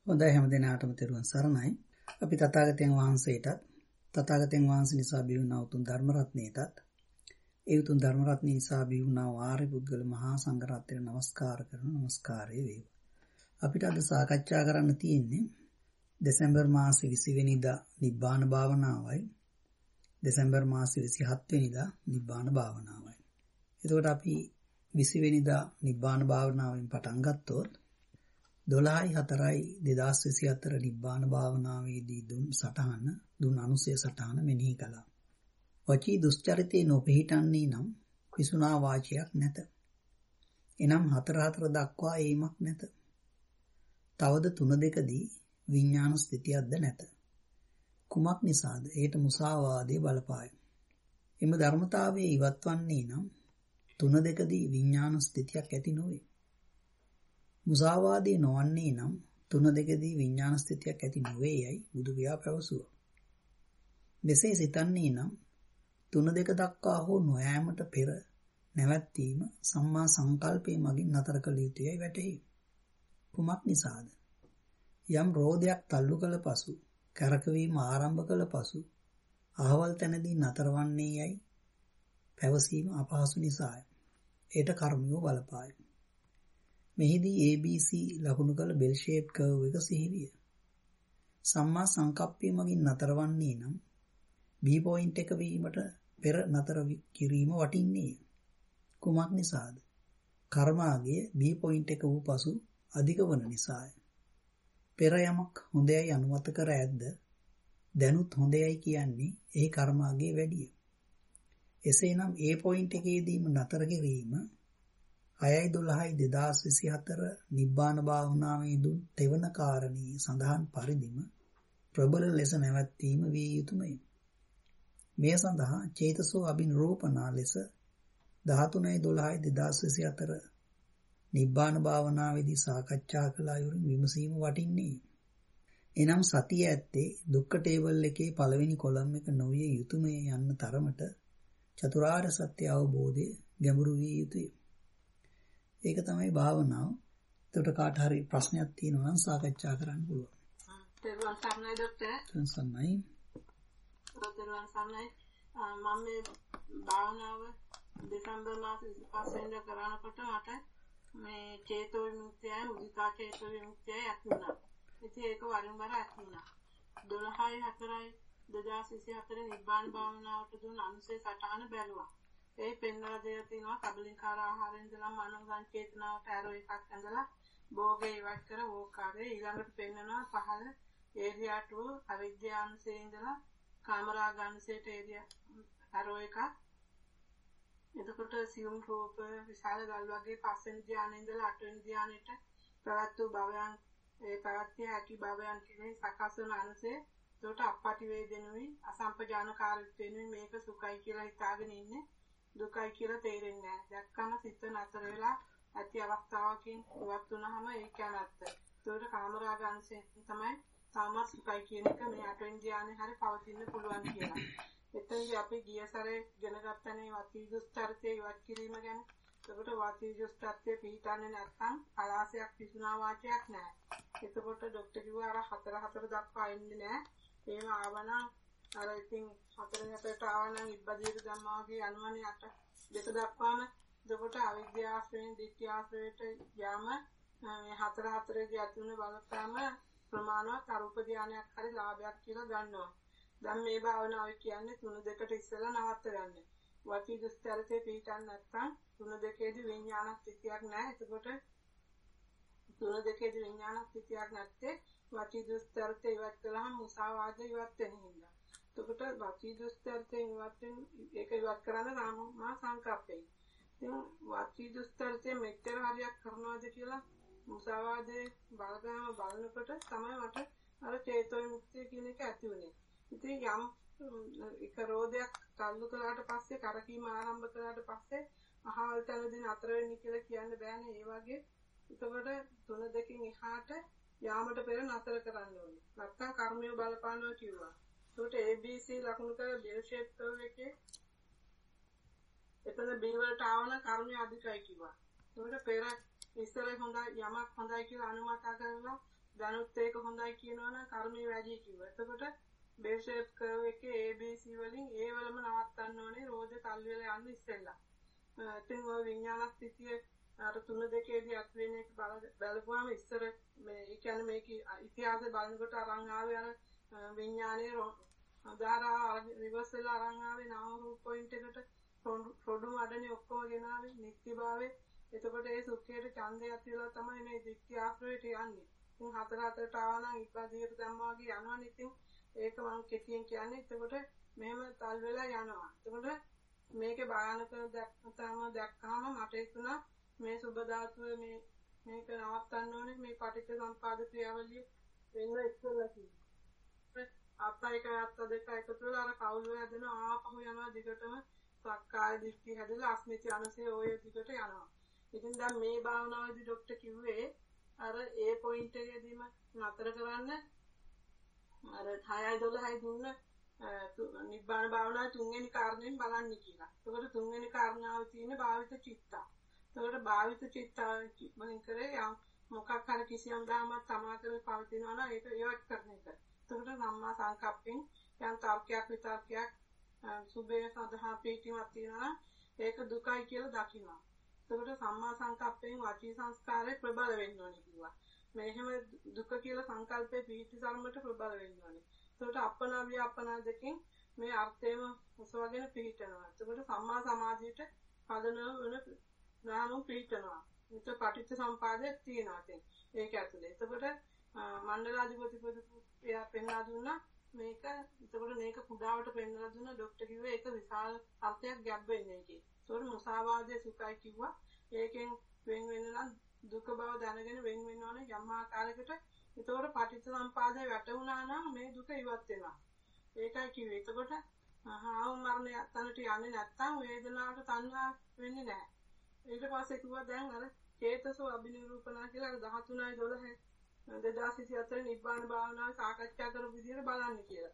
හොඳයි හැම දිනාටම තෙරුවන් සරණයි. අපි තථාගතයන් වහන්සේටත් තථාගතයන් වහන්සේ නිසා බිහිවුණා උතුම් ධර්ම රත්නයටත් ඒ උතුම් ධර්ම රත්නය නිසා බිහිවුණා ආර්ය පුද්ගල මහා සංඝ රත්නයට නමස්කාර කරන නමස්කාරය වේවා. අපිට අද සාකච්ඡා කරන්න තියෙන්නේ දෙසැම්බර් මාසේ 20 වෙනිදා නිබ්බාන භාවනාවයි දෙසැම්බර් මාසේ 27 වෙනිදා නිබ්බාන භාවනාවයි. එතකොට අපි 20 වෙනිදා නිබ්බාන භාවනාවෙන් පටන් ගත්තොත් 12/4/2024 නිබ්බාන භාවනාවේදී දුන් අනුසය සටහන මෙනෙහි කළා. වචී දුස්චරිතේ නොපිහිටන්නේ නම් විසුනා වාචයක් නැත. එනම් 4/4 දක්වා ඒමක් නැත. තවද 3/2දී විඥාන ස්ථිතියක්ද නැත. කුමක් නිසාද? ඒට මුසාවාදයේ බලපායි. එම ධර්මතාවයේ ඉවත් වන්නේ නම් 3/2දී විඥාන ස්ථිතියක් ඇති නොවේ. මුසාවාදී නොවන්නේ නම් 3/2දී විඥාන ස්ථිතියක් ඇති නොවේ යයි බුදු පියා පැවසුවා. මෙසේ සිතන්නේ නම් 3/2 දක්වා හෝ නොයෑමට පෙර නැවැත්වීම සම්මා සංකල්පයේ මගින් නතර කළ යුතුයයි වැටහි. කුමක් නිසාද? යම් රෝධයක් තල්ලු කළ පසු කරකවීම ආරම්භ කළ පසු අහවල් තැනදී නතරවන්නේ යයි පැවසීම අපහසු නිසාය. ඒට කර්මය බලපායි. මෙහිදී ABC ලකුණු කළ බෙල් ෂේප් කර්ව් එක සිහිවිය. සම්මා සංකප්පය මගින් නතරවන්නේ නම් B පොයින්ට් එක වීමට පෙර නතර කිරීම වටින්නේ. කුමක් නිසාද? කර්මාගේ B පොයින්ට් එක වූ පසු අධික වන නිසාය. පෙර යමක් හොඳයයි අනුමත කර ඇද්ද දැනුත් හොඳයයි කියන්නේ ඒ කර්මාගේ වැඩිය. එසේනම් A පොයින්ට් එකේදීම නතර කිරීම 6/12/2024 නිබ්බාන භාවනාවේ දුන් තෙවන කාරණී සඳහන් පරිදිම ප්‍රබල ලෙස නැවැත්වීම විය යුතුයමයි. මේ සඳහා චේතසෝ අභිනිරූපණා ලෙස 13/12/2024 නිබ්බාන භාවනාවේදී සාකච්ඡා කළ අයුරින් විමසීම වටින්නේ. එනම් සතිය ඇත්තේ දුක්ඛ ටේබල් එකේ පළවෙනි කොලම් එක නොවිය යුතුයමයි යන්න තරමට චතුරාර්ය සත්‍ය අවබෝධය ගැඹුරු විය යුතුය. ඒක තමයි භාවනාව. එතකොට කාට හරි ප්‍රශ්නයක් තියෙනවා නම් සාකච්ඡා කරන්න පුළුවන්. තෙරුවන් සරණයි ડોක්ටර්. තෙරුවන් සරණයි. මම මේ භාවනාව දෙසැම්බර් මාසේ 25 වෙනිදා කරනකොට මට මේ චේතෝ විමුක්තියයි මුදිතා චේතෝ විමුක්තියයි ඇති වුණා. ඉතින් ඒක වරින් වර ඇති වුණා. 12/4/2024 නිබ්බාන භාවනාවට දුන්න අනුසය සටහන බැලුවා. ඒ පෙන්වලා දෙය තියෙනවා කබලින්කාර ආහාරයෙන් ඉඳලා මනෝ සංචේතනාවට ඇරෝ එකක් ඇඳලා භෝගේ ඉවත් කර වෝකාරේ ඊළඟට පෙන්වනවා පහළ ඒරියා 2 අවිද්‍යාංශයේ ඉඳලා කාමරාගාංශයට ඒරියා ඇරෝ එකක්. එතකොට සියුම් රූප විශාල ගල් වගේ පස්වෙනි ධානයේ ඉඳලා අටවෙනි ධානයට ප්‍රවත් වූ භවයන් ඒ ප්‍රවත්‍ය හැකි භවයන් කියන්නේ සකස් වන අනුසය. එතකොට අපපටි වේදෙනුයි අසම්පජානකාරීත්වෙනුයි මේක සුඛයි කියලා හිතාගෙන ඉන්නේ. දුකයි කියලා තේරෙන්නේ නැහැ. දැක්කම සිත නතර වෙලා ඇති අවස්ථාවකින් ඉවත් වුණාම ඒක නැත්ත. ඒකට කාමරාගංශයෙන් තමයි සාමස් සුඛයි කියන එක මේ අටවෙනි ධානයේ හරිය පවතින්න පුළුවන් කියලා. එතනදී අපි ගිය සැරේ ඉගෙන ගත්තනේ වචී දුස්චරිතය ඉවත් කිරීම ගැන. ඒකට වචී දුස්චරිතය පිළිටන්නේ නැත්නම් අලාසයක් පිසුනා වාචයක් නැහැ. එතකොට ડોක්ටර් කිව්වා අර 4/4 දක්වා එන්නේ නැහැ. එහෙම ආවනම් අර ඉතින් 4/4ට ආවනම් ඉබ්බදීර ධම්මා වගේ යනවනේ 8 2 දක්වාම. එතකොට අවිද්‍යාවයෙන් දිට්ඨියාශ්‍රයට යාම මේ 4/4දී ඇති වෙන බලපෑම ප්‍රමාණවත් අරූප ධානයක් හරි ලාභයක් කියලා ගන්නවා. දැන් මේ භාවනාව කියන්නේ 3/2ට ඉස්සෙල්ලා නවත්ත ගන්න. වචී දුස්චරිතේ පිළිටන්න නැත්නම් 3/2දී විඥාන ස්ථිතියක් නැහැ. එතකොට 3/2දී විඥාන ස්ථිතියක් නැත්තේ වචී දුස්චරිතේ ඉවත් කළාම මුසාවාදය ඉවත් වෙන හින්දා. එතකොට වචී දුස්චරිතේ ඒක ඉවත් කරන්න සම්මා සංකප්පේ. ඉතින් වචී දුස්චරිතේ මෙච්චර හරියක් කරනවාද කියලා මුසාවාදයේ බලපෑම බලනකොට තමයි මට අර චේතෝ විමුක්තිය කියන එක ඇති වුණේ. ඉතින් යම් එක රෝධයක් තල්ලු කළාට පස්සේ කරකීම ආරම්භ කළාට පස්සේ අහවල් තැනදී නතර වෙන්න කියලා කියන්න බෑනේ. ඒ වගේ එතකොට 3/2කින් එහාට යාමට පෙර නතර කරන්න ඕනේ. නැත්නම් කර්මය බලපානවා කිව්වා. ඒකට ABC ලකුණු කර බෙල් ෂේප් කර්ව් එකේ එතන B වලට ආවන කර්මය අධිකයි කිව්වා. ඒකට පෙර ඉස්සර හොඳයි යමක් හොඳයි කියලා අනුමත කරලා B දැනුත් ඒක හොඳයි කියනවා නම් කර්මයේ වැඩි කිව්වා. එතකොට බේස් ෂේප් කර්ව් එකේ ABC වලින් A වලම නවත්තන්න ඕනේ රෝදේ තල්ලු වෙලා යන්න ඉස්සෙල්ලා. ඉතින් ඔය විඥාන ස්ථිතිය අර 3-2දී අත් වෙන එක බලපුවාම ඉස්සර මේ ඒ කියන්නේ මේකේ ඉතිහාසය බලනකොට අරන් ආවේ අර විඥානයේ ධාරා රිවර්ස් වෙලා අරන් ආවේ නාම රූප පොයින්ට් එකට පොඩු මඩනේ ඔක්කොම ගෙනාවේ නිත්‍යභාවයේ. එතකොට ඒ සුඛයට ඡන්දයක් තියලා තමයි මේ දික්ටි ආශ්‍රයයට යන්නේ. ඉතින් 4-4ට ආවා නම් ඉබ්බදියට දැම්මා වගේ යනවනේ. ඉතින් ඒක මම කෙටියෙන් කියන්නේ. එතකොට මෙහෙම තල් වෙලා යනවා. එතකොට මේකේ භයානක දැක්කම මට හිතුණා මේ සුබ ධාතුවේ මේක නවත්තන්න ඕනේ මේ පටිච්ච සම්පාද ක්‍රියාවලිය වෙන්න ඉස්සෙල්ලා කිව්වා. අප්පයික අත්ත දෙක එකතු වෙලා අර කවුළු හැදෙන ආපහු යනවා දිගටම සක්කාය දිට්ඨිය හැදලා අස්මිති අනසේ ඔය දිගට යනවා. ඉතින් දැන් මේ භාවනාවේදී ડોක්ටර් කිව්වේ අර ඒ පොයින්ට් එකේදීම නතර කරන්න අර 6යි 12යි දුන්න නිබ්බාන භාවනාවේ තුන්වෙනි කාරණයෙන් බලන්න කියලා. ඒකට තුන්වෙනි කාරණාව තියෙන්නේ භාවිත චිත්තා. ඒකට භාවිත චිත්තා වලින් කරේ මොකක් හරි කිසියම් ධර්මයක් සමාතරේ පවතිනවා නම් ඒක ඉවත් කරන එක. ඒකට සම්මා සංකප්පෙන් යම් තර්කයක් විතර්කයක් සුභය සඳහා පිටිමත් තියෙනවා ඒක දුකයි කියලා දකිනවා. ඒකට සම්මා සංකප්පෙන් වාචී සංස්කාරේ ප්‍රබල වෙන්න ඕනේ කිව්වා. මෙහෙම දුක කියලා සංකල්පේ පිහිටි සම්මත ප්‍රබල වෙන්න ඕනේ. ඒකට අපනා ව්‍යාපනා දෙකෙන් මේ අර්ථයම උසවගෙන පිහිටනවා. ඒකට සම්මා සමාධියට පදනම වෙන නාම පිහිටනවා. ඒක පටිච්ච සම්පාදයක් තියෙනවා දැන්. ඒක ඇතුලේ. ඒකට මණ්ඩලාධිපතිපති එයා පෙන්වා දුන්නා මේක. ඒකට මේක කුඩාවට පෙන්වලා දුන්නා. ડોක්ටර් කිව්වේ ඒක විශාල අර්ථයක් ගැබ් වෙන්නේ ඒකේ. ඒකට මුසාවාදයේ සුඛයි කිව්වා. ඒකෙන් වෙන වෙන නම් දුක බව දැනගෙන වෙන වෙන ඕනේ යම් ආකාරයකට. ඒතකොට පටිච්ච සම්පාදේ වැටුණා නම් මේ දුක ඉවත් වෙනවා. ඒකයි කිව්වේ. ඒතකොට ආව මරණය තනට යන්නේ නැත්තම් වේදනාවට තණ්හා වෙන්නේ නැහැ. ඊට පස්සේ කිව්වා දැන් අර චේතසෝ අබිනිරූපණා කියලා 13යි 12 2024 නිබ්බාන භාවනාව සාකච්ඡා කරපු විදිහට බලන්න කියලා.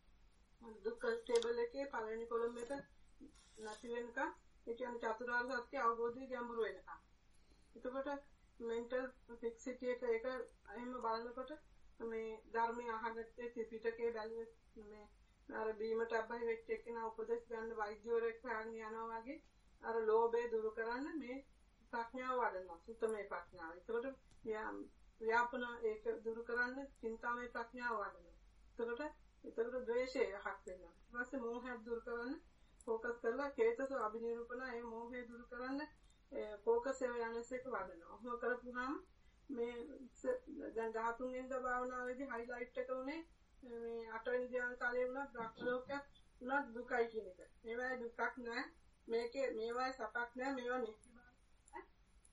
දුක්ඛ ටේබල් එකේ පළවෙනි කොලම් එක නැති වෙනකම් ඒ කියන්නේ චතුරාර්ය සත්‍ය අවබෝධය ගැඹුරු වෙනකම්. එතකොට මෙන්ටල් ෆික්සිටි එක එහෙම බලනකොට මේ ධර්මයේ අහගත්තේ ත්‍රිපිටකයේ බැලුවේ මේ අර බීමට අබ්බයි වෙච්ච එකන උපදෙස් ගන්න වෛද්‍යවරයෙක් හොයන්න යනවා වගේ අර ලෝභය දුරු කරන්න මේ ප්‍රඥාව වඩනවා සුත්තමේ ප්‍රඥාව. එතකොට ව්‍යාපන ඒක දුරු කරන්න චින්තාමේ ප්‍රඥාව වඩනවා. එතකොට ද්වේෂය යහක් වෙනවා. ඊට පස්සේ මෝහය දුරු කරන්න ફોકસ කරලා චේතස අභිනිරූපණ ඒ මෝහය දුරු කරන්න ફોકස් එක යනස් එක වඩනවා. ඔහොම කරපුවාම මේ දැන් 13 වෙනිදා භාවනාවේදී හයිලයිට් එක උනේ මේ 8 වෙනි ධ්‍යාන කාලේ වුණත් බ්‍රහ්මලෝකයක් උනත් දුකයි කියන එක. මේවායි දුකක් නෑ. මේකේ මේවායි සපක් නෑ. මේවා නිත්‍ය බව.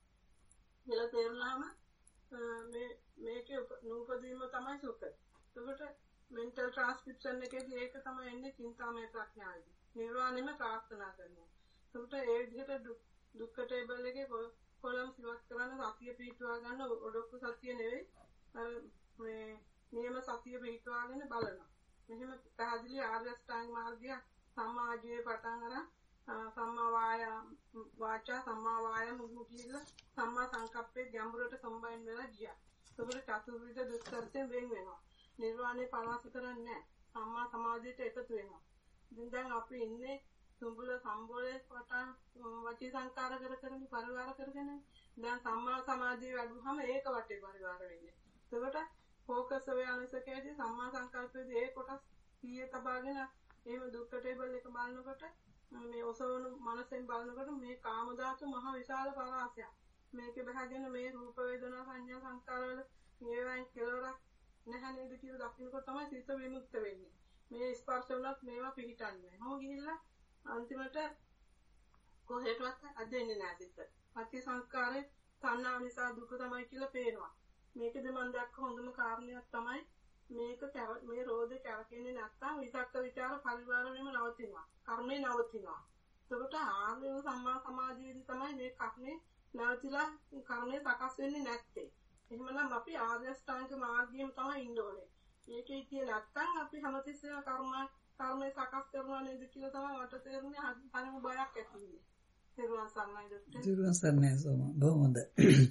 කියලා තේරුණාම මේකේ නූපදීම තමයි සුඛ. එතකොට මෙන්ටල් ට්‍රාන්ස්ක්‍රිප්ෂන් එකේදී ඒක තමයි එන්නේ චින්තාමය ප්‍රඥාවේදී. නිර්වාණයම ප්‍රාර්ථනා කරනවා. එතකොට ඒ විදිහට දුක්ඛ ටේබල් එකේ කොලම් සිවත් කරන සතිය පිටවා ගන්න ඔඩොක්කු සතිය නෙවෙයි. මේ නියම සතිය පිටවාගෙන බලනවා. මෙහෙම පැහැදිලි ආර්ය අෂ්ටාංග මාර්ගය සමාජයේ පටන් අරන් සම්මා වාචා සම්මා වායාම මුහුතිල සම්මා සංකප්පේ ගැඹුරට සම්බන්ධ වෙලා ගියා. ඒකට චතුර්විධ දුක්ඛයෙන් වෙන් වෙනවා. නිර්වාණය පවාස කරන්නේ නැහැ. සම්මා සමාධියට එකතු වෙනවා. ඉතින් දැන් අපි ඉන්නේ සුඹුල සම්බෝලේ වටා වචී සංකාර කරගෙන පරිවාර කරගෙන දැන් සම්මා සමාධිය වැඩුවම ඒක වටේ පරිවාර වෙන්නේ. ඒකට ફોકસ වෙනසකේදී සම්මා සංකල්පයේදී ඒ කොටස් කීයේ තබාගෙන එහෙම දුක්ඛ ටේබල් එක බලනකොට මේ ඔසවන මනසෙන් බලනකොට මේ කාම ධාතු මහ විශාල පරාසයක්. මේකේ බහගෙන මේ රූප වේදනා සංඥා සංකාර වල මේවායින් කෙලවරක් නැහැ නේද කියලා දකින්නකොට තමයි සිත විමුක්ත වෙන්නේ. මේ ස්පර්ශ වලත් මේවා පිළිටන්නේ. මොහොම ගිහිල්ලා අන්තිමට කොහෙටවත් අදෙන්නේ නැහැ සිත. පටි සංස්කාරේ තණ්හා නිසා දුක තමයි කියලා පේනවා. මේකද මම දැක්ක හොඳම කාරණයක් තමයි මේක මේ රෝධේ කැරකෙන්නේ නැත්තම් විතක්ක විචාර පරිවාර වෙම නවතිනවා. කර්මේ නවතිනවා. ඒකට ආර්ය සම්මා සමාධියේදී තමයි මේ කර්මේ නැවතිලා කර්මේ සකස් වෙන්නේ නැත්තේ. එහෙමනම් අපි ආර්ය ශ්‍රාංග මාර්ගයෙන් තමයි ඉන්න ඕනේ. මේකේ කිය නැත්තම් අපි හැමතිස්සෙම කර්මේ සකස් කරනවා නේද කියලා තමයි මට තේරුනේ. හරිම බයක් ඇති වෙන්නේ. තිරුවන් සරණයි ડોක්ටර්. තිරුවන් සරණයි සෝම. බොහොම හොඳ.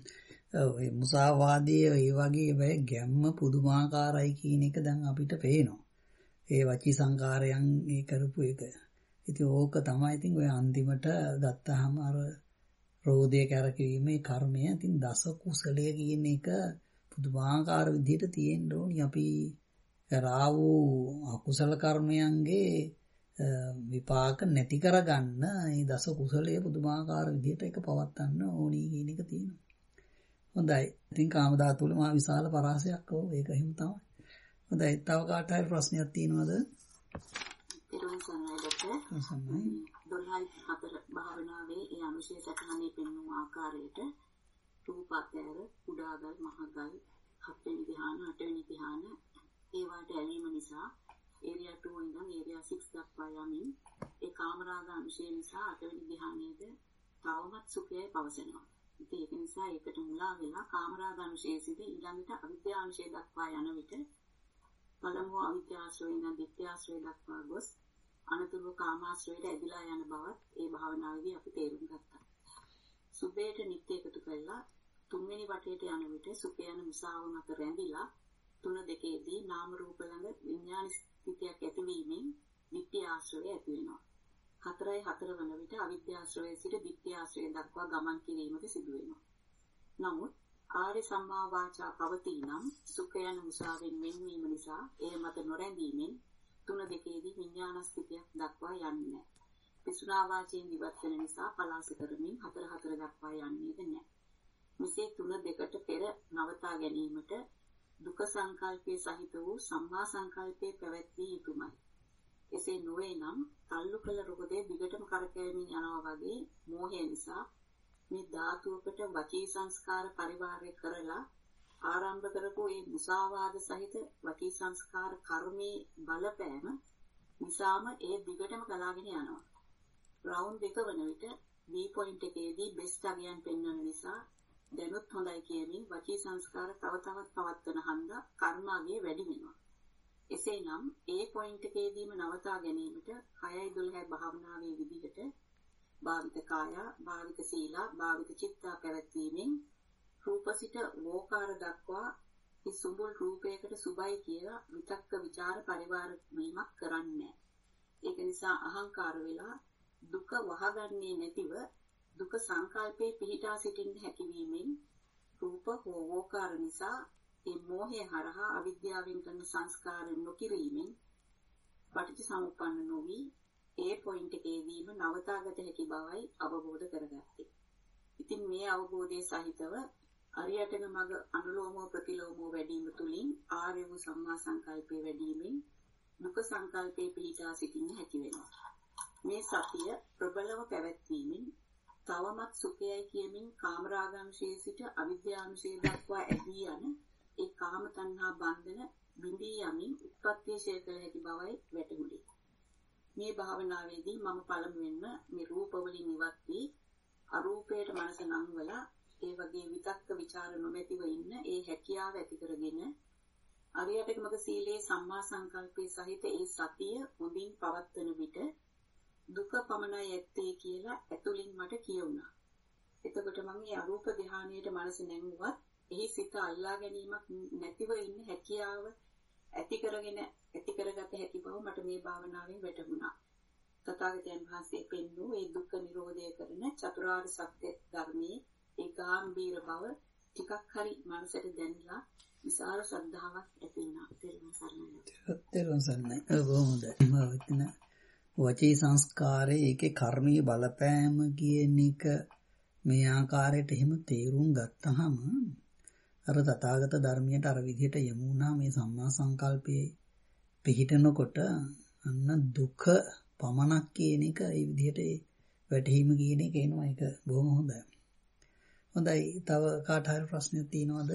ඒ මුසාවාදයේ ඒ වගේ වෙ ගැම්ම පුදුමාකාරයි කියන එක දැන් අපිට පේනවා. ඒ වචී සංකාරයන් ඒ කරපු එක. ඉතින් ඕක තමයි ඉතින් ඔය අන්තිමට ගත්තාම අර රෝධය කැරකීමේ කර්මය. ඉතින් දස කුසලය කියන එක පුදුමාකාර විදිහට තියෙන්න ඕනි. අපි රාවෝ අකුසල කර්මයන්ගේ විපාක නැති කරගන්න මේ දස කුසලයේ පුදුමාකාර විදිහට ඒක පවත්වන්න ඕනි කියන එක තියෙනවා. හොඳයි. ඉතින් කාම ධාතු වල මහා විශාල පරාසයක් ඕ ඒක හිම තමයි. හොඳයි. තව කාට හරි ප්‍රශ්නයක් තියෙනවද? ඊළඟ සම්මාදයට 12:4 භාවනාවේ ඒ අනුශය සටහනේ පෙන්වන ආකාරයට රූපාතර කුඩාගල් මහගල් 7 වෙනි ධ්‍යාන 8 වෙනි ධ්‍යාන ඒවට ඇලීම නිසා ඒරියා 2 ඉඳන් ඒරියා 6 දක්වා යමින් ඒ කාමරාග අනුශය නිසා 8 වෙනි ධ්‍යානයේද තවමත් සුඛයයි පවසනවා. ඉතින් ඒක නිසා ඒකට මුලා වෙලා කාමරාග අනුශය සිට ඊළඟට අවිද්‍යා අනුශය දක්වා යන විට පළමුව අවිද්‍යාශ්‍රය ඉඳන් ditthyaශ්‍රය දක්වා ගොස් අනතුරුව කාමාශ්‍රයට ඇදිලා යන බවත් ඒ භාවනාවේදී අපි තේරුම් ගත්තා. සුභයට නිත්‍ය එකතු කළා තුන්වෙනි වටේට යන විට සුඛ යන මුසාව මත රැඳිලා 3-2දී නාම රූප ළඟ විඥාන ස්ථිතියක් ඇතිවීමෙන් ditthyaශ්‍රය ඇති වෙනවා. 4-4 වන විට අවිද්‍යාශ්‍රය සිට ditthyaශ්‍රය දක්වා ගමන් කිරීමද සිදු වෙනවා. නමුත් ආර්ය සම්මා වාචා පවතිනම් සුඛ යන මුසාවෙන් වෙන්වීම නිසා එය මත නොරැඳීමෙන් 3-2දී විඥාන ස්ථිතියක් දක්වා යන්නේ නැහැ. පිසුනා වාචයෙන් ඉවත් වෙන නිසා පලාස කරමින් 4-4 දක්වා යන්නේද නැහැ. මෙසේ 3-2ට පෙර නවතා ගැනීමට දුක සංකල්පයේ සහිත වූ සම්මා සංකල්පයේ පැවැත්විය යුතුයමයි. එසේ නොවේ නම් තල්ලු කළ රොගදේ දිගටම කරකැවීමෙන් යනවා වගේ මෝහය නිසා මේ ධාතුවකට වචී සංස්කාර පරිවාරය කරලා ආරම්භ කරපු මේ මුසාවාද සහිත වචී සංස්කාර කර්මයේ බලපෑම නිසාම ඒ දිගටම ගලාගෙන යනවා. රවුන්ඩ් 2 වන විට B පොයින්ට් එකේදී බෙස්ට් අගයන් පෙන්වන නිසා දැනුත් හොඳයි කියමින් වචී සංස්කාර තව තවත් පවත්වන හන්දා කර්මාගේ වැඩි වෙනවා. එසේනම් A පොයින්ට් එකේදීම නවතා ගැනීමට 6-12 භාවනාවේ විදිහට භාවිත කාය, භාවිත සීලා, භාවිත චිත්තා පැවැත්වීමෙන් රූප සිට වෝකාර දක්වා මේ සුඹුල් රූපයකට සුබයි කියලා විතක්ක ਵਿਚාර පරිවාර වීමක් කරන්නේ. ඒක නිසා අහංකාර වෙලා දුක වහගන්නේ නැතිව දුක සංකල්පේ පිහිටා සිටින්න හැකියවීමෙන් රූප හෝ වෝකාර නිසා මේ මෝහය හරහා අවිද්‍යාවෙන් කරන සංස්කාර නොකිරීමෙන් පටිච්චසමුප්පන්න නොවි ඒ පොයින්ට් එකේදීම නවතාගත හැකි බවයි අවබෝධ කරගත්තේ. ඉතින් මේ අවබෝධයේ සහිතව අරියටක මඟ අනුලෝමව ප්‍රතිලෝමව වැඩිම තුලින් ආර්ය වූ සම්මා සංකල්පයේ වැඩිමින් දුක සංකල්පයේ පිහිටා සිටින්න හැකි වෙනවා. මේ සතිය ප්‍රබලව පැවැත්වීමෙන් තවමත් සුඛයයි කියමින් කාමරාගංශයේ සිට අවිද්‍යාංශය දක්වා ඇදී යන ඒ කාම තණ්හා බන්ධන බිඳී යමින් උත්පත්ති ශේඛ හැකි බවයි වැටහුණි. මේ භාවනාවේදී මම පළමුවෙන්ම මේ රූප වලින් ඉවත් වී අරූපයට මනස නංවලා ඒ වගේ විතක්ක ਵਿਚාර නොමැතිව ඉන්න ඒ හැකියාව ඇති කරගෙන අරියටක මග සීලේ සම්මා සංකල්පයේ සහිත ඒ සතිය හොඳින් පවත්වන විට දුක පමණයි ඇත්තේ කියලා ඇතුලින් මට කියුණා. එතකොට මම මේ අරූප ධානයේට මනස නැංගුවත් එහි සිත අල්ලා ගැනීමක් නැතිව ඉන්න හැකියාව ඇති කරගත හැකි බව මට මේ භාවනාවෙන් වැටහුණා. තථාගතයන් වහන්සේ පෙන්වූ ඒ දුක්ඛ නිරෝධය කරන චතුරාර්ය සත්‍ය ධර්මයේ ඒ ගාම්භීර බව ටිකක් හරි මනසට දැනලා විශාල ශ්‍රද්ධාවක් ඇති වුණා. තෙරුවන් සරණයි. බොහොමද. වචී සංස්කාරයේ ඒකේ කර්මීය බලපෑම කියන එක මේ ආකාරයට එහෙම තේරුම් ගත්තහම අර තථාගත ධර්මයට අර විදිහට යමු වුණා මේ සම්මා සංකල්පයේ පිහිටනකොට අන්න දුක පමණක් කියන එක ඒ විදිහට වැටහීම කියන එක එනවා. ඒක බොහොම හොඳයි. හොඳයි. තව කාට හරි ප්‍රශ්නයක් තියෙනවද?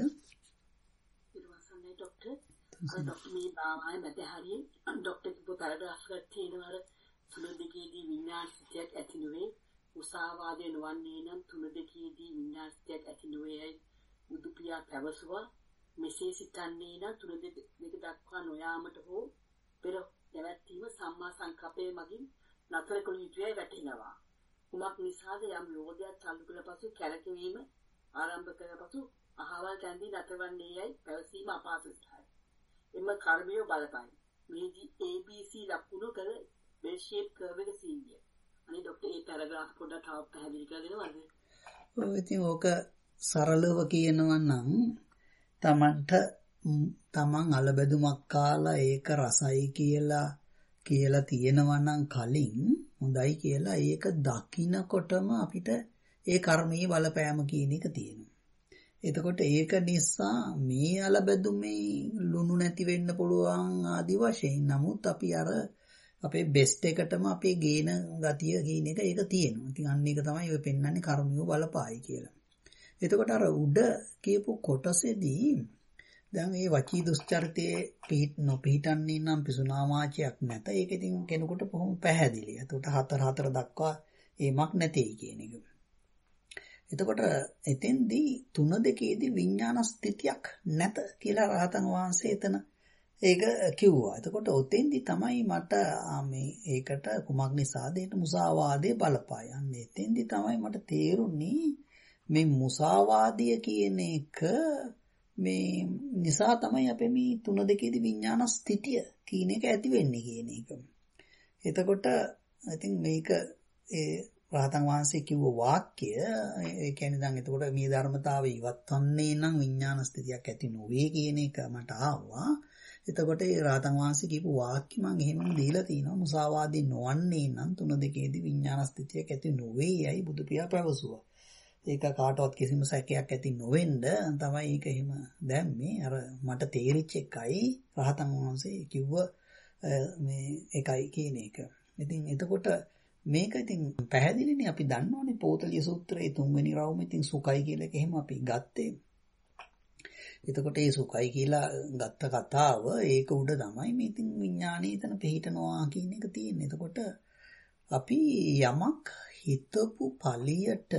ඊළඟට ડોක්ටර් මේ බාමයි මැද හරිය ડોක්ටර් කිව්ව පැරග්‍රාෆ් එකක් තියෙනවා අර තුන දෙකේදී විඤ්ඤාණ ස්ථිතියක් ඇති නොවේ. උසාවාදේ නොවන්නේ නම් තුන දෙකේදී විඤ්ඤාණ ස්ථිතියක් ඇති නොවේයි බුදු පියා පැවසුවා. මෙසේ සිතන්නේ නම් තුන දෙක දක්වා නොයාමට හෝ පෙර දැවැත්වීම සම්මා සංකප්පයේ මගින් නතර කළ යුතුයි වැටෙනවා. කුමක් නිසාද යම් යෝධයක් චල්ලු කළ පසු කැරකෙවීම ආරම්භ කළ පසු අහවල් තැන්දී නැතවන්නේ යයි පැවසීම අපහසුයි. එම කර්මය බලපයි. මේදී ABC ලකුණු කර බෙල් ෂේප් කර්ව් එක සීනිය. අනේ ડોක්ටර් ඒ පැරග්‍රාෆ් පොඩ්ඩක් තව පැහැදිලි කරලා දෙනවද? ඔය ඉතින් ඕක සරලව කියනවා නම් තමන් අලබැදුමක් කාලා ඒක රසයි කියලා තියෙනවා නම් කලින් හොඳයි කියලා ඒක දකින්නකොටම අපිට ඒ කර්මයේ බලපෑම කියන එක තියෙනවා. එතකොට ඒක නිසා මේ අලබැදුමේ ලුණු නැති වෙන්න පුළුවන් ආදි වශයෙන්. නමුත් අපි අර අපේ බෙස්ට් එකටම අපේ ගේන ගතිය කියන එක ඒක තියෙනවා. ඉතින් අන්න ඒක තමයි ඔය පෙන්වන්නේ කර්මිය බලපායි කියලා. එතකොට අර උඩ කියපු කොටසේදී දැන් මේ වචී දුස්චරිතයේ නොපිහිටන්නේ නම් පිසුනා වාචයක් නැත. ඒක ඉතින් කෙනෙකුට කොහොම පැහැදිලි. එතකොට 4 දක්වා ඒමක් නැtei කියන එක. එතකොට එතෙන්දී 3:2දී විඥාන ස්ථිතියක් නැත කියලා රහතන් වහන්සේ එතන ඒක කිව්වා. එතකොට ඔතෙන්දී තමයි මට මේ ඒකට කුමක් නිසාද ඒක මුසාවාදයේ බලපායන්නේ. එතෙන්දී තමයි මට තේරුන්නේ මේ මුසාවාදිය කියන එක මේ නිසා තමයි අපේ මේ 3:2දී විඥාන ස්ථිතිය කියන එක ඇති වෙන්නේ කියන එක. එතකොට ඉතින් මේක ඒ රහතන් වහන්සේ කිව්ව වාක්‍ය ඒ කියන්නේ දැන් එතකොට මේ ධර්මතාවය ඉවත් වන්නේ නම් විඥාන ස්ථිතියක් ඇති නොවේ කියන එක මට ආවා. එතකොට ඒ රහතන් වහන්සේ කියපු වාක්‍ය මම එහෙමම දීලා තිනවා මුසාවාදී නොවන්නේ නම් 3:2දී විඥාන ස්ථිතියක් ඇති නොවේ යයි බුදු පියා පැවසුවා. ඒක කාටවත් කිසිම සැකයක් ඇති නොවෙන්න තමයි ඒක එහෙම දැම්මේ. අර මට තේරිච්ච එකයි රහතන් වහන්සේ කිව්ව මේ එකයි කියන එක. ඉතින් එතකොට මේක ඉතින් පැහැදිලිනේ අපි දන්නවනේ පෝතලිය සූත්‍රයේ 3 වෙනි රවුම ඉතින් සුඛයි කියලා එක එහෙම අපි ගත්තේ. එතකොට මේ සුඛයි කියලා ගත්ත කතාව ඒක උඩ තමයි මේ ඉතින් විඥානයේ තන පිහිටනවා කියන එක තියෙන්නේ. එතකොට අපි යමක් හිතපු ඵලියට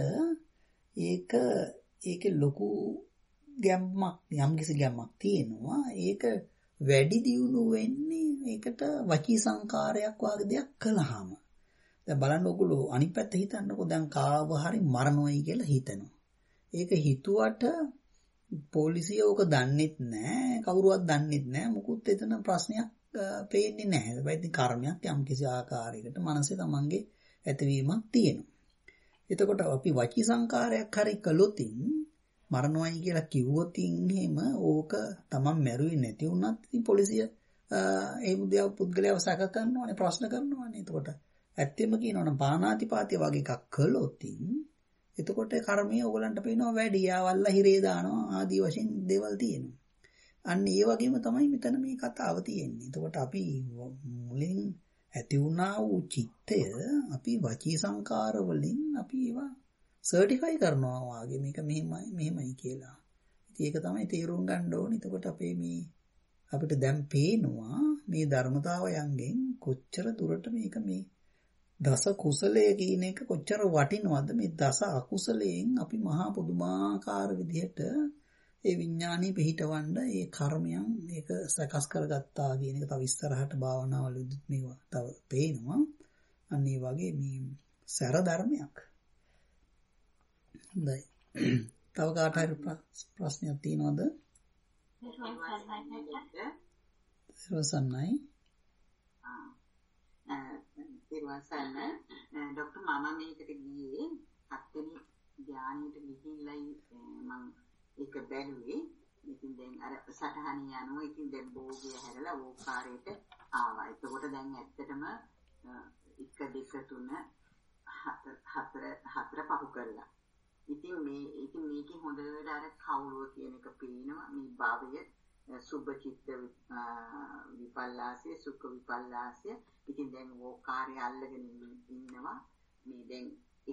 ඒකේ ලොකු ගැම්මක් යම්කිසි ගැම්මක් තියෙනවා. ඒක වැඩි දියුණු වෙන්නේ ඒකට වචී සංකාරයක් වගේ දෙයක් කළාම. දැන් බලන්න ඔයගොල්ලෝ අනිත් පැත්ත හිතන්නකෝ දැන් කාව හරි මරණොයි කියලා හිතනවා. ඒක හිතුවට පොලිසිය ඕක දන්නෙත් නැහැ, කවුරුවත් දන්නෙත් නැහැ. මුකුත් එතන ප්‍රශ්නයක් පේන්නේ නැහැ. හැබැයි ඉතින් කර්මයක් යම්කිසි ආකාරයකට මනසේ තමන්ගේ ඇතිවීමක් තියෙනවා. එතකොට අපි වචී සංකාරයක් හරි කළොතින් මරණොයි කියලා කිව්වොතින් එහෙම ඕක තමන් මැරුවේ නැති වුණත් ඉතින් පොලිසිය ඒ පුද්ගලයාව සැක කරනවානේ, ප්‍රශ්න කරනවානේ. එතකොට ඇත්තෙම කියනවනම් පාණාතිපාතය වගේ එකක් කළොතින් එතකොට කර්මය ඕගලන්ට පේනවා වැඩි. යාවල්ලා හිරේ දානවා ආදී වශයෙන් දේවල් තියෙනවා. අන්න ඒ වගේම තමයි මෙතන මේ කතාව තියෙන්නේ. එතකොට අපි මුලින් ඇති වුණා වූ චිත්තය අපි වචී සංකාර වලින් අපි ඒවා සර්ටිෆයි කරනවා වාගේ මේක මෙහෙමයි කියලා. ඉතින් ඒක තමයි තේරුම් ගන්න ඕනේ. එතකොට අපිට දැන් පේනවා මේ ධර්මතාවයන්ගෙන් කොච්චර දුරට මේක මේ දස කුසලයේ කියන එක කොච්චර වටිනවද. මේ දස අකුසලයෙන් අපි මහා පුදුමාකාර විදිහට ඒ විඥානීය පිහිටවන්න ඒ කර්මයන් ඒක සකස් කරගත්තා කියන එක තව ඉස්සරහට භාවනාවලුත් මේවා තව පේනවා. අන්න ඒ වගේ මේ සැර ධර්මයක්. හොඳයි. තව කාට හරි ප්‍රශ්නයක් තියෙනවද? රොසන්නයි. ඉතින් ડોක්ටර් මම මේකට ගියේ 7 වෙනි ධානයට ගිහිල්ලයි මම ඒක බැලුවේ. ඉතින් දැන් අර සටහනේ යනවා. ඉතින් දැන් බෝගය හැරලා ඕකාරයට ආවා. එතකොට දැන් ඇත්තටම 1 2 3 4 පහු කරලා. ඉතින් මේකේ හොඳට අර කවුරුව කියන එක පේනවා. මේ භාවය සුභ චිත්ත විපල්ලාසය, සුඛ විපල්ලාසය. ඉතින් දැන් ඕකාරය අල්ලගෙන ඉන්නවා. මේ දැන්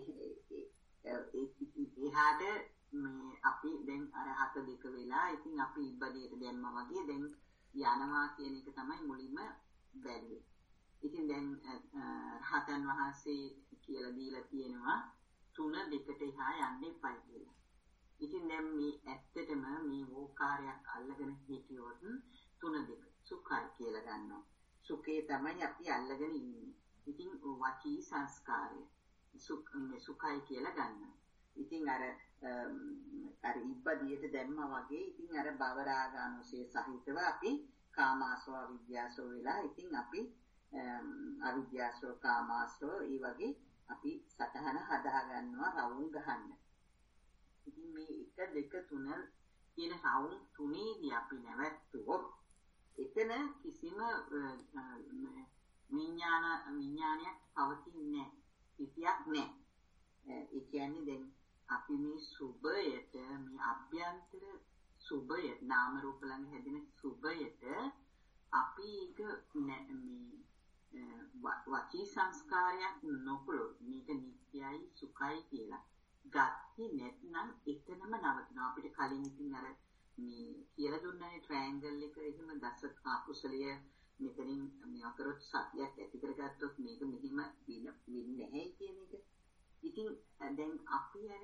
එහාට මේ අපි දැන් අර 7 වෙලා ඉතින් අපි ඉබ්බදේට දැම්මා වගේ දැන් යනවා කියන එක තමයි මුලින්ම බැලුවේ. ඉතින් දැන් රහතන් වහන්සේ කියලා දීලා තියෙනවා 3 2ට එහා යන්න එපා කියලා. ඉතින් දැන් මේ ඇත්තටම මේ ඕකාරයක් අල්ලගෙන හිටියොත් 3 2 සුඛයි කියලා ගන්නවා. සුඛේ තමයි අපි අල්ලගෙන ඉන්නේ. ඉතින් වචී සංස්කාරය සුඛයි කියලා ගන්නවා. ඉතින් අර අර ඉබ්බදියට දැම්මා වගේ ඉතින් අර භව රාගානුසය සහිතව අපි කාමාසව අවිද්‍යාසව වෙලා ඉතින් අපි අවිද්‍යාසව කාමාසව ඒ වගේ අපි සතහන හදා ගන්නවා රවුම් ගහන්න. ඉතින් මේ 1 2 3 කියන රවුම් තුනේදී අපි නැවැත්තුවොත් එතන කිසිම විඥානයක් පවතින්නේ නැහැ. පිටියක් නැහැ. ඒ කියන්නේ දැන් අපි මේ සුභයට මේ අභ්‍යන්තර සුභය නාම රූප ළඟ හැදෙන සුභයට අපි ඒක මේ වචී සංස්කාරයක් නොකළොත් මේක නිත්‍යයි සුඛයි කියලා ගත්තේ නැත්නම් එතනම නවතිනවා. අපිට කලින් ඉතින් අර මේ කියලා දුන්නානේ ට්‍රයැන්ගල් එක එහෙම දස අකුසලයේ මෙතනින් මේ අකරොත් සත්‍යයක් ඇති කරගත්තොත් මේක මෙහිම වෙන්නේ නැහැ කියන එක. ඉතින් දැන් අපි අර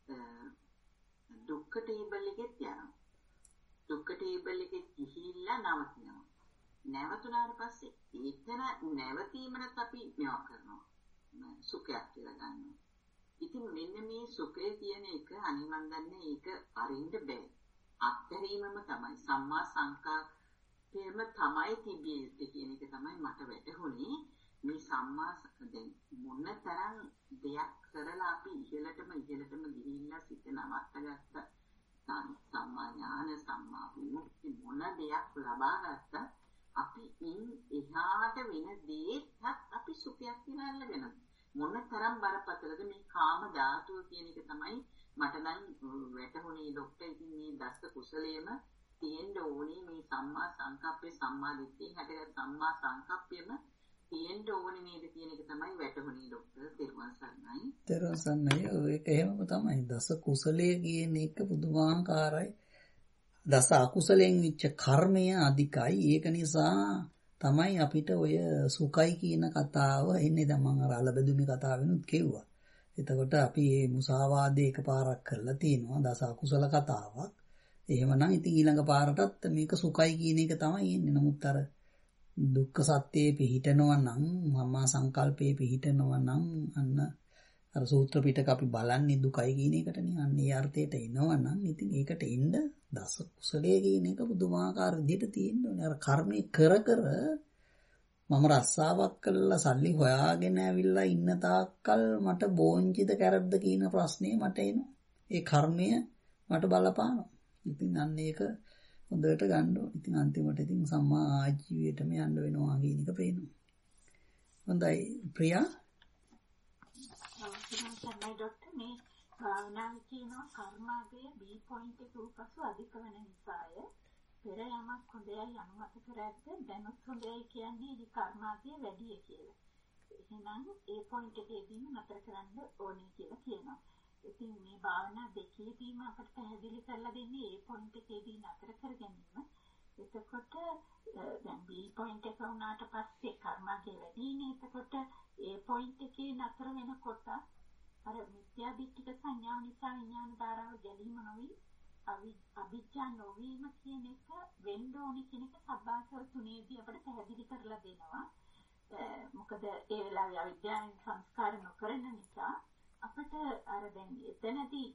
දුක්ඛ ටේබල් එකෙත් යනවා. දුක්ඛ ටේබල් එකේ ගිහිල්ලා නවතිනවා. නැවතුනාට පස්සේ එතන නැවතීමකට අපි මේවා කරනවා. සුඛයක් කියලා ගන්නවා. ඉතින් මෙන්න මේ සුඛය කියන එක අනිමන් දන්නේ ඒක අරින්න බෑ. අත්හැරීමම තමයි සම්මා සංකප්පයම තමයි තිබිය යුත්තේ කියන එක තමයි මට වැටහුනේ. මේ සම්මා දැන් මොනතරම් දෙයක් කරලා අපි ඉහළටම ගිහිල්ලා සිත නවත්තගත්ත සම්මා ඥාන සම්මා විමුක්ති මොන දෙයක් ලබා ගත්තා අපි එහාට වෙන දේත් අපි සුඛයක් කියලා අල්ලගෙන මොනතරම් බරපතලද මේ කාම ධාතුව කියන එක තමයි මට නම් වැටහුනේ ડોක්ටර්. ඉතින් මේ දස්ස කුසලයේම තියෙන්න ඕනේ මේ සම්මා සංකප්පේ සම්මා දිට්ඨිය හැටගත් සම්මා සංකප්පෙම තියෙන්න ඕනේ නේද කියන එක තමයි වැටහුනේ ડોක්ටර්. තෙරුවන් සරණයි. තෙරුවන් සරණයි. ඒක එහෙමම තමයි. දස කුසලයේ කියන එක පුදුමාකාරයි. දස අකුසලෙන් විච්ච කර්මය අධිකයි. ඒක නිසා තමයි අපිට ඔය සුඛයි කියන කතාව එන්නේ. දැන් මම අර අලබදුමි කතාවෙනුත් කිව්වා. එතකොට අපි මේ මුසාවාදේ එකපාරක් කරලා තිනවා දස අකුසල කතාවක්. එහෙමනම් ඉතින් ඊළඟ පාරටත් මේක සුඛයි කියන එක තමයි එන්නේ. නමුත් අර දුක්ඛ සත්‍යයේ පිහිටනවා නම් මමා සංකල්පයේ පිහිටනවා නම් අන්න අර සූත්‍ර පිටක අපි බලන්නේ දුකයි කියන එකටනේ. අන්න ඒ අර්ථයට එනවා නම් ඉතින් ඒකට එන්න දස කුසලයේ කියන එක පුදුමාකාර විදිහට තියෙන්න ඕනේ. අර කර්මේ කර මම රස්සාවක් කළා සල්ලි හොයාගෙන ඇවිල්ලා ඉන්න තාක්කල් මට බෝංචිද කැරද්ද කියන ප්‍රශ්නේ මට එනවා. ඒ කර්මය මට බලපානවා. ඉතින් අන්න ඒක හොඳට ගන්න ඕනේ. ඉතින් අන්තිමට ඉතින් සම්මා ආජීවයටම යන්න වෙනවා කියන එක පේනවා. හොඳයි ප්‍රියා. සම්මයි ડોක්ටර් මේ භාවනාවේ කියනවා කර්මාගේ B පොයින්ට් එක උපසු අධික වෙන නිසාය. පෙර යමක් හොඳයි අනුමත කර ඇද්ද දැනුත් හොඳයි කියන්නේ ඒ කර්මාගේ වැඩි කියලා. එහෙනම් ඒ පොයින්ට් එකේදීම නතර කරන්න ඕනේ කියලා කියනවා. ඉතින් මේ භාවනා දෙකේදීම අපිට පැහැදිලි කරලා දෙන්නේ ඒ පොයින්ට් එකේදී නතර කර ගැනීම. එතකොට දැන් B පොයින්ට් එක උනාට පස්සේ කර්මාගේ වැඩිනේ. එතකොට ඒ පොයින්ට් එකේ නතර වෙනකොට අර මිත්‍යා දිට්ඨික සංඥාව නිසා විඥාන ධාරාව ගැලීම නොවි අවිජ්ජා නොවීම කියන එක වෙන්න ඕනි කියන එක සබ්බාසව තුනේදී අපිට පැහැදිලි කරලා දෙනවා. මොකද ඒ වෙලාවේ අවිද්‍යාවෙන් සංස්කාර නොකරන නිසා අපිට අර දැන් එතනදී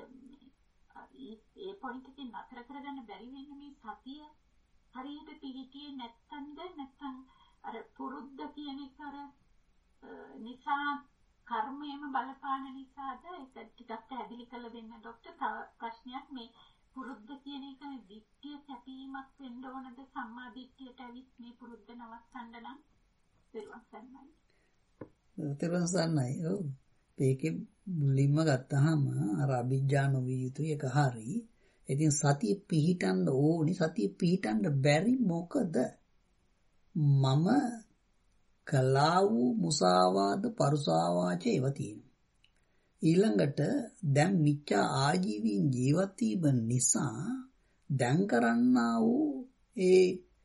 ඒ පොයින්ට් එකේ නතර කරගන්න බැරි වෙන මේ සතිය හරියට පිළිටියේ නැත්තම් අර පුරුද්ද කියන එක අර නිසා කර්මයේම බලපාන නිසාද ඒක ටිකක් පැහැදිලි කරලා දෙන්න ડોක්ටර්. තව ප්‍රශ්නයක් මේ පුරුද්ද කියන එක මේ දිට්ඨිය කැපීමක් වෙන්න ඕනද සම්මා දිට්ඨියට ඇවිත් මේ පුරුද්ද නවත්තන්න නම්? තෙරුවන් සරණයි. තෙරුවන් සරණයි. ඔව්. මේකේ මුලින්ම ගත්තාම අර අභිජ්ජා නොවිය යුතුයි එක හරි. ඉතින් සතිය පිහිටන්න ඕනි. සතිය පිහිටන්න බැරි මොකද? මම කලා වූ මුසාවාද පරුසාවාච ඒවා තියෙනවා. ඊළඟට දැන් මිච්ඡා ආජීවීන් ජීවත් වීම නිසා දැන් කරන්නා වූ ඒ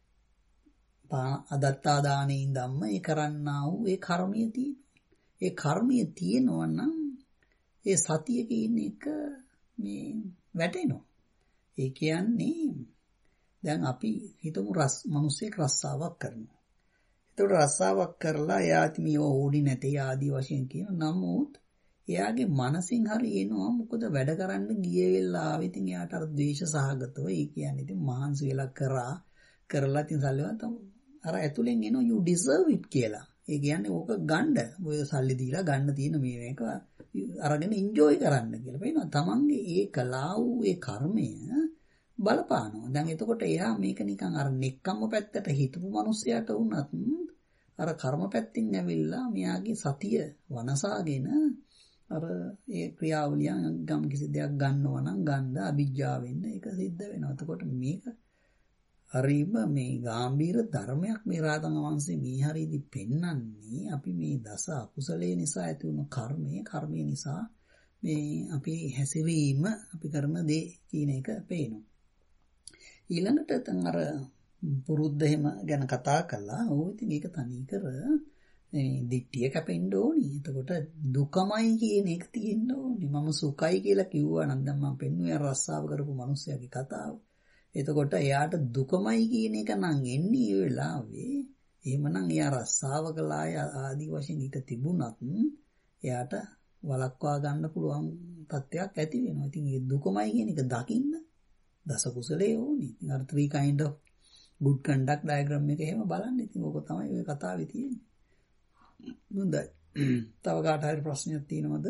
අදත්තා දානෙන් ධම්ම ඒ කරන්නා වූ ඒ කර්මයේ තියෙනවා. ඒ කර්මයේ තියෙනවා නම් ඒ සතිය කියන එක මේ වැටෙනවා. ඒ කියන්නේ දැන් අපි හිතමු මිනිස්සෙක් රස්සාවක් කරනවා. එතකොට රස්සාවක් කරලා එයාත් මේ ඕඩි නැතේ ආදී වශයෙන් කියන නමුත් එයාගේ මනසින් හරි එනවා මොකද වැඩ කරන්න ගිය වෙලාව ඉතින් එයාට අර ද්වේෂ සහගතව ඒ කියන්නේ ඉතින් මහන්සි වෙලා කරලා ඉතින් සල්ලිවත් අර ඇතුලෙන් එනවා you deserve it කියලා. ඒ කියන්නේ ඕක ගන්න ඔය සල්ලි දීලා ගන්න තියෙන මේක අරගෙන enjoy කරන්න කියලා. පේනවා තමන්ගේ ඒ කලා වූ ඒ කර්මය බලපානවා. දැන් එතකොට එයා මේක නිකන් අර නෙක්කම්ම පැත්තට හිතපු මිනිස්සයාට වුණත් අර කර්ම පැත්තෙන් ඇවිල්ලා මෙයාගේ සතිය වනසාගෙන අර ඒ ක්‍රියාවලිය ගම් කිසි දෙයක් ගන්නවා නම් ගන්න අවිජ්ජාවෙන්න ඒක සිද්ධ වෙනවා. එතකොට මේක හරිම මේ ගැඹීර ධර්මයක් මේ රාතන් වංශේ මේ හරියදි පෙන්වන්නේ අපි මේ දස අකුසලයේ නිසා ඇති වුණු කර්මය නිසා මේ අපි හැසිරීම අපි කරන දේ කියන එක පේනවා. ඊළඟට තන් අර පුරුද්ද එහෙම ගැන කතා කළා. ඕ ඉතින් ඒක තනි කර මේ දිට්ඨිය කැපෙන්න ඕනි. එතකොට දුකමයි කියන එක තියෙන්න ඕනි. මම සුඛයි කියලා කිව්වා නම් දැන් මම පෙන්නුවේ රස්සාව කරපු මිනිස්සයාගේ කතාව. එතකොට එයාට දුකමයි කියන එක නම් එන්නේ ඒ වෙලාවේ. එහෙමනම් එයා රස්සාව කළා ආදි වශයෙන් ඊට තිබුණත් එයාට වළක්වා ගන්න පුළුවන් තත්ත්වයක් ඇති වෙනවා. ඉතින් මේ දුකමයි කියන එක දකින්න දස කුසලයේ ඕනි. ඉතින් අර 3 kind of good conduct diagram එක එහෙම බලන්න. ඉතින් ඕක තමයි ඔය කතාවේ තියෙන්නේ. හොඳයි. තව කාට හරි ප්‍රශ්නයක් තියෙනවද?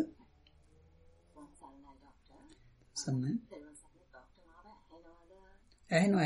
සන්නයි. ඇහෙනවා.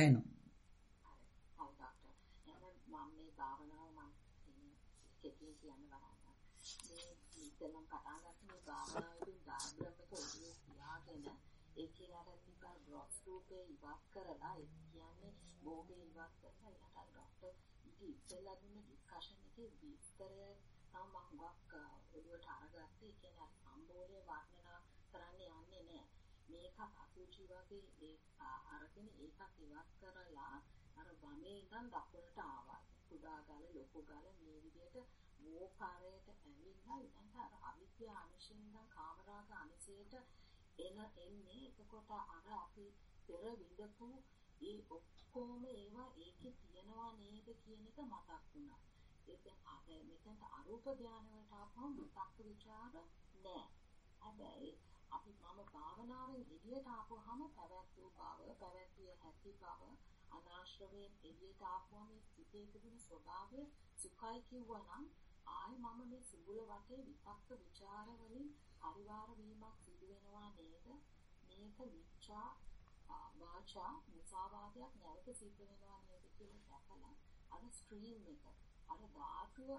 මේක අසුචි වගේ ඒ අරගෙන ඒකක් ඉවත් කරලා අර වමේ ඉඳන් දකුණට ආවා. කුඩා ගල ලොකු ගල මේ විදිහට මෝකාරයට ඇවිල්ලා ඊට අර අවිද්‍යා අනුශයෙන් ඉඳන් කාමරාග අනුශයට එන්නේ. එතකොට අර අපි පෙර විඳපු ඒ ඔක්කොම ඒවා ඒකේ තියනවා නේද කියන එක මතක් වුණා. ඒක දැන් මෙතන අරූප ධානය වලට ආපුවම විතක්ක ਵਿਚාර නෑ. හැබැයි අපි මම භාවනාවෙන් එළියට ආපුවාම පැවැත්වූ බව, පැවැත්විය හැකි බව, අනාශ්‍රවයෙන් එළියට ආපුවාම මේ සිතේ තිබෙන ස්වභාවය සුඛයි කිව්වනම් ආයි මම මේ සුබුල වටේ විතක්ක ਵਿਚාර වලින් පරිවාර වීමක් සිදු වෙනවා නේද? මේක මිච්ඡා වාචා මුසාවාදයක් නැවත සිද්ධ වෙනවා නේද කියලා දැකලා අර ස්ට්‍රීම් එක අර ධාතුව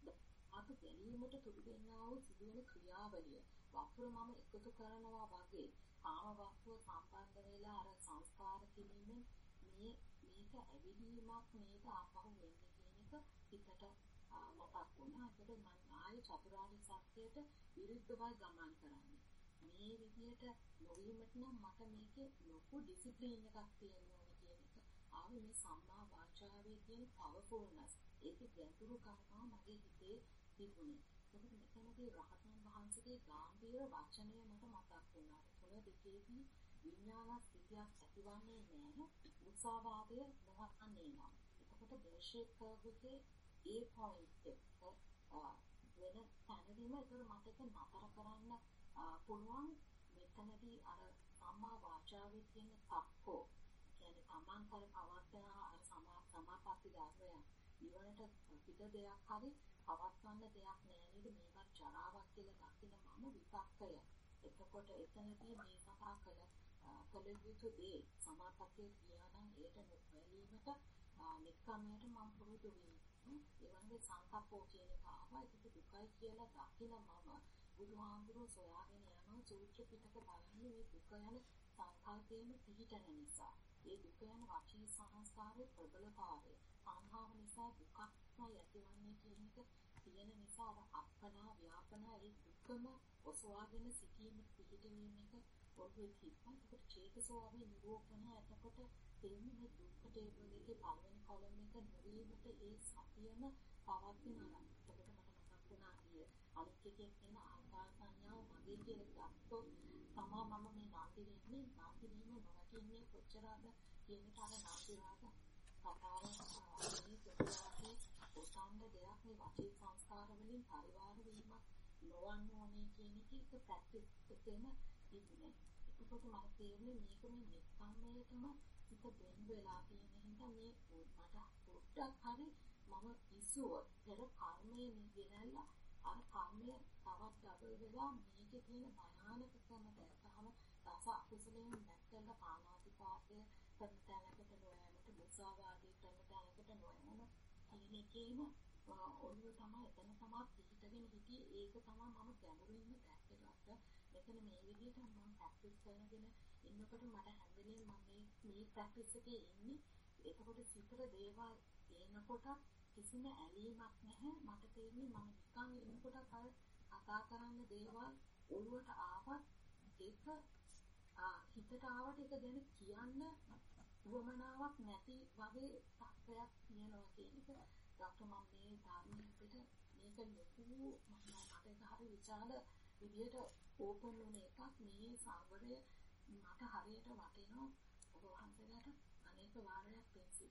ගැනීමට තුඩු දෙන්නා වූ සිදුවෙන ක්‍රියාවලිය වපුර මම එකතු කරනවා වගේ කාම වස්තුව සම්බන්ධ වෙලා අර සංස්කාර කිරීමෙන් මේක ඇවිදීමක් නේද ආපහු වෙන්නේ කියන එක හිතට මතක් වුණා. ඒකට මම ආයේ චතුරාර්ය සත්‍යයට විරුද්ධවයි ගමන් කරන්නේ. මේ විදියට නොවීමට නම් මට මේකේ ලොකු ඩිසිප්ලින් එකක් තියෙන්න ඕනේ කියන එක. ආවේ මේ සම්මා වාචාවේ තියෙන පවර්ෆුල්නස්. ඒකේ ගැඹුරු කර්මා මගේ හිතේ තිබුණේ. ඒකට මෙතනදී රහතන් වහන්සේගේ ගාම්භීර වචනය මට මතක් වුණා. තුන දෙකේදී විඥාන ස්ථිතියක් ඇතිවන්නේ නැහැ. මුසාවාදය නොවන්නේ නම්. එතකොට දේශේක කර්වගේ ඒ පොයින්ට් එක වෙන තැනදීම ඒතර මට ඒක නතර කරන්න පුළුවන්. මෙතනදී අර සම්මා වාචාවේ තියෙන තක්කෝ කියන්නේ අමාන්තර පවත්තන අර සමාපatti ධර්මයන් ඊවලට පිට දෙයක් හරි පවත්වන්න දෙයක් නෑ නේද? මේවත් ජරාවක් කියලා දකින මම විතක්කය. එතකොට එතනදී මේ සතා කළ යුතු දේ සමාපත්තිය ගියා නම් ඒට නොවැළීමට නික්කමයට මම පුරුදු වෙන්නේ. ඒ වගේ සංකප්පෝ කියන එක ආවා. ඒක දුකයි කියලා දකින මම බුදුහාමුදුරුවෝ සොයාගෙන යනවා සූත්‍ර පිටක බලන්නේ මේ දුක යන සංකල්පයෙන් පිළිටන නිසා. ඒ දුක යන වචී සංස්කාරයේ ප්‍රබලතාවය සංහාව නිසා දුකක්මයි ඇතිවන්නේ කියන එක තියෙන නිසා අර අප්පනා ව්‍යාපනා ඒ දුකම ඔසවාගෙන සිටීම පිළිටවීම එක ඔළුවේ තිබ්බා. ඒකට චේතසෝ අපි නිරෝපණ එතකොට තේන්නේ මේ දුක්ඛ ටේබල් එකේ පළවෙනි කොලම් එක නොවීමට ඒ සතියම පවත්වන අරන්. ඒකට මට මතක් වුණා අනිත් එකේ තියෙන ආකාර සංඥාව මගේ කියලා ගත්තොත් තමා මම මේ නාති වෙන්නේ නාති වීම නොවැටෙන්නේ කොච්චරද කියන එක අර නාති රාග කතාවේ මේ ප්‍රතිවාදී උසන්ද දෙයක් මේ වචී සංස්කාර වලින් පරිවාර වීමක් නොවන්න ඕනේ කියන එක ප්‍රැක්ටිස් එකේම තිබුණේ. එතකොට මට තේරුනේ මේක මේ නික්කම්මයටම හිත බෙන් වෙලා තියෙන හින්දා මේ මට පොඩ්ඩක් හරි මම ඉස්සුව පෙර කර්මයේ නිදැල්ලා අර කර්මය තවත් ඩබල් වෙලා මේකේ තියෙන භයානකකම දැක්කහම දස අකුසලයෙන් නැත්තල පානාතිපාතය ප්‍රතිතලකට නොයෑමට මුසාවාදී ප්‍රතිතලකට නොයෑම කියන එකේම ඔළුව තමයි එතන තමයි පිටගෙන හිටියේ ඒක තමයි මම ගැඹුරින්ම දැක්කේ. මෙතන මේ විදිහට මම ප්‍රැක්ටිස් කරනගෙන ඉන්නකොට මට හැම වෙලේම මම මේ ප්‍රැක්ටිස් එකේ ඉන්නේ. ඒකකොට සිතර දේවල් එනකොට කිසිම ඇලීමක් නැහැ. මට තේරෙන්නේ මම නිකන් ඉන්නකොට කතා කරන්න දේවල් ඔළුවට ආවත් ඒක හිතට ආවට ඒක ගැන කියන්න වමනාවක් නැති වගේ තත්ත්වයක් තියෙනවා කියන එක. ડોක්ටර් මම මේ ධර්මයේ පිට මේක ලොකු මට ඒක හරි විශාල විදියට ඕපන් වුණ එකක්. මේ සාගරය මට හරියට වටිනවා. ඔබ වහන්සේලාට අනේක වාරයක්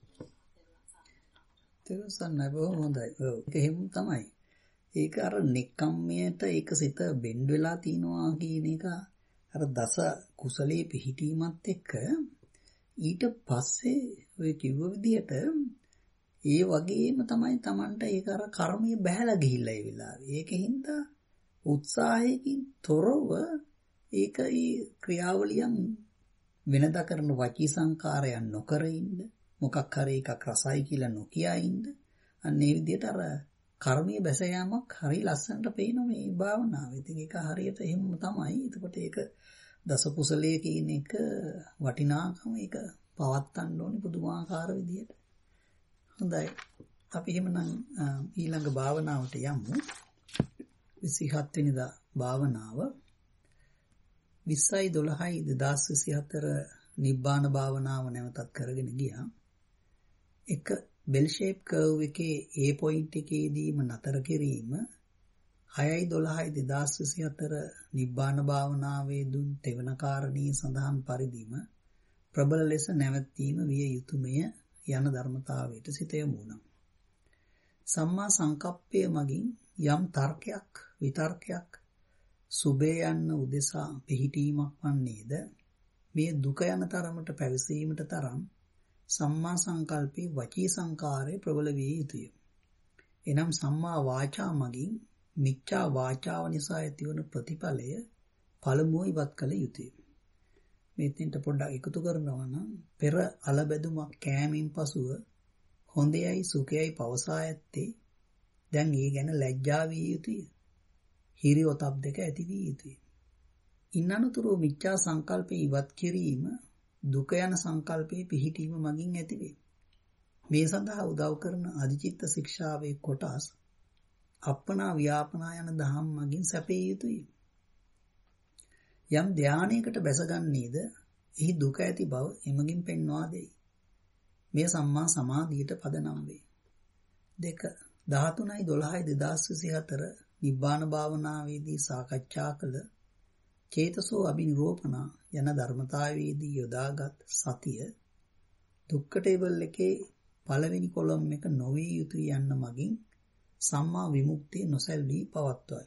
තේරුසන්නයි බොහොම හොඳයි. ඒක එහෙම තමයි. ඒක අර නික්කම්මයට ඒක සිත බෙන්ඩ් වෙලා තිනවා කියන එක අර දස කුසලයේ පිහිටීමත් එක්ක ඊට පස්සේ ඔය කිව්ව විදිහට ඒ වගේම තමයි Tamanට ඒක අර කර්මය බහැලා ගිහිල්ලා ඒ වෙලාවේ. ඒකෙන්ද උත්සාහයකින් තොරව ඒක ඒ ක්‍රියාවලියන් වෙනදා කරන වචී සංකාරයන් නොකර ඉන්න මොකක් හරි එකක් රසයි කියලා නොකියා ඉන්න අන්න ඒ විදිහට අර කර්මයේ බැස යාමක් හරි ලස්සනට පේනවා මේ භාවනාවේ. ඉතින් ඒක හරියට එහෙම තමයි. එතකොට ඒක දස කුසලයේ කියන එක වටිනාකම ඒක පවත්වන්න ඕනේ පුදුමාකාර විදිහට. හොඳයි. අපි එහෙමනම් ඊළඟ භාවනාවට යමු. 27 වෙනිදා භාවනාව 20/12/2024 නිබ්බාන භාවනාව නැවතත් කරගෙන ගියා. එක බෙල් ෂේප් කර්ව් එකේ A පොයින්ට් එකේදීම නතර කිරීම 6/12/2024 නිබ්බාන භාවනාවේ දුන් තෙවන කාරණී සඳහන් පරිදිම ප්‍රබල ලෙස නැවතීම විය යුතුයමය යන ධර්මතාවයට සිත යොමු වුණා. සම්මා සංකප්පය මගින් යම් තර්කයක් විතර්කයක් සුබේ යන්න උදෙසා පිහිටීමක් වන්නේද මේ දුක යන තරමට පැවසීමට තරම් සම්මා සංකල්පේ වචී සංකාරයේ ප්‍රබල විය යුතුය. එනම් සම්මා වාචා මගින් මිච්ඡා වාචාව නිසා ඇතිවන ප්‍රතිඵලය පළමුව ඉවත් කළ යුතුය. මෙතෙන්ට පොඩ්ඩක් එකතු කරනවා නම් පෙර අලබැදුමක් කෑමෙන් පසුව හොඳයයි සුඛයයි පවසා ඇත්තේ දැන් ඒ ගැන ලැජ්ජා විය යුතුය. හිරියොතප් දෙක ඇති විය යුතුය. ඉන්නනුතුරු මිච්ඡා සංකල්පේ ඉවත් කිරීම දුක යන සංකල්පේ පිහිටීම මගින් ඇතිවේ. මේ සඳහා උදව් කරන අධිචිත්ත ශික්ෂාවේ කොටස් අප්පනා ව්‍යාපනා යන දහම් මගින් සැපේ යුතුය. යම් ධානයකට බැසගන්නේද එහි දුක ඇති බව එමගින් පෙන්වා දෙයි. මේ සම්මා සමාධියට පදනම් වේ. 13/12/2024 නිබ්බාන භාවනාවේදී සාකච්ඡා කළ චේතසෝ අබිනිරෝපණ යන ධර්මතාවයේදී යොදාගත් සතිය දුක්ඛ ටේබල් එකේ පළවෙනි කොලම් එක නොවිය යුතුය යන්න මගින් සම්මා විමුක්තිය නොසැලී පවත්වයි.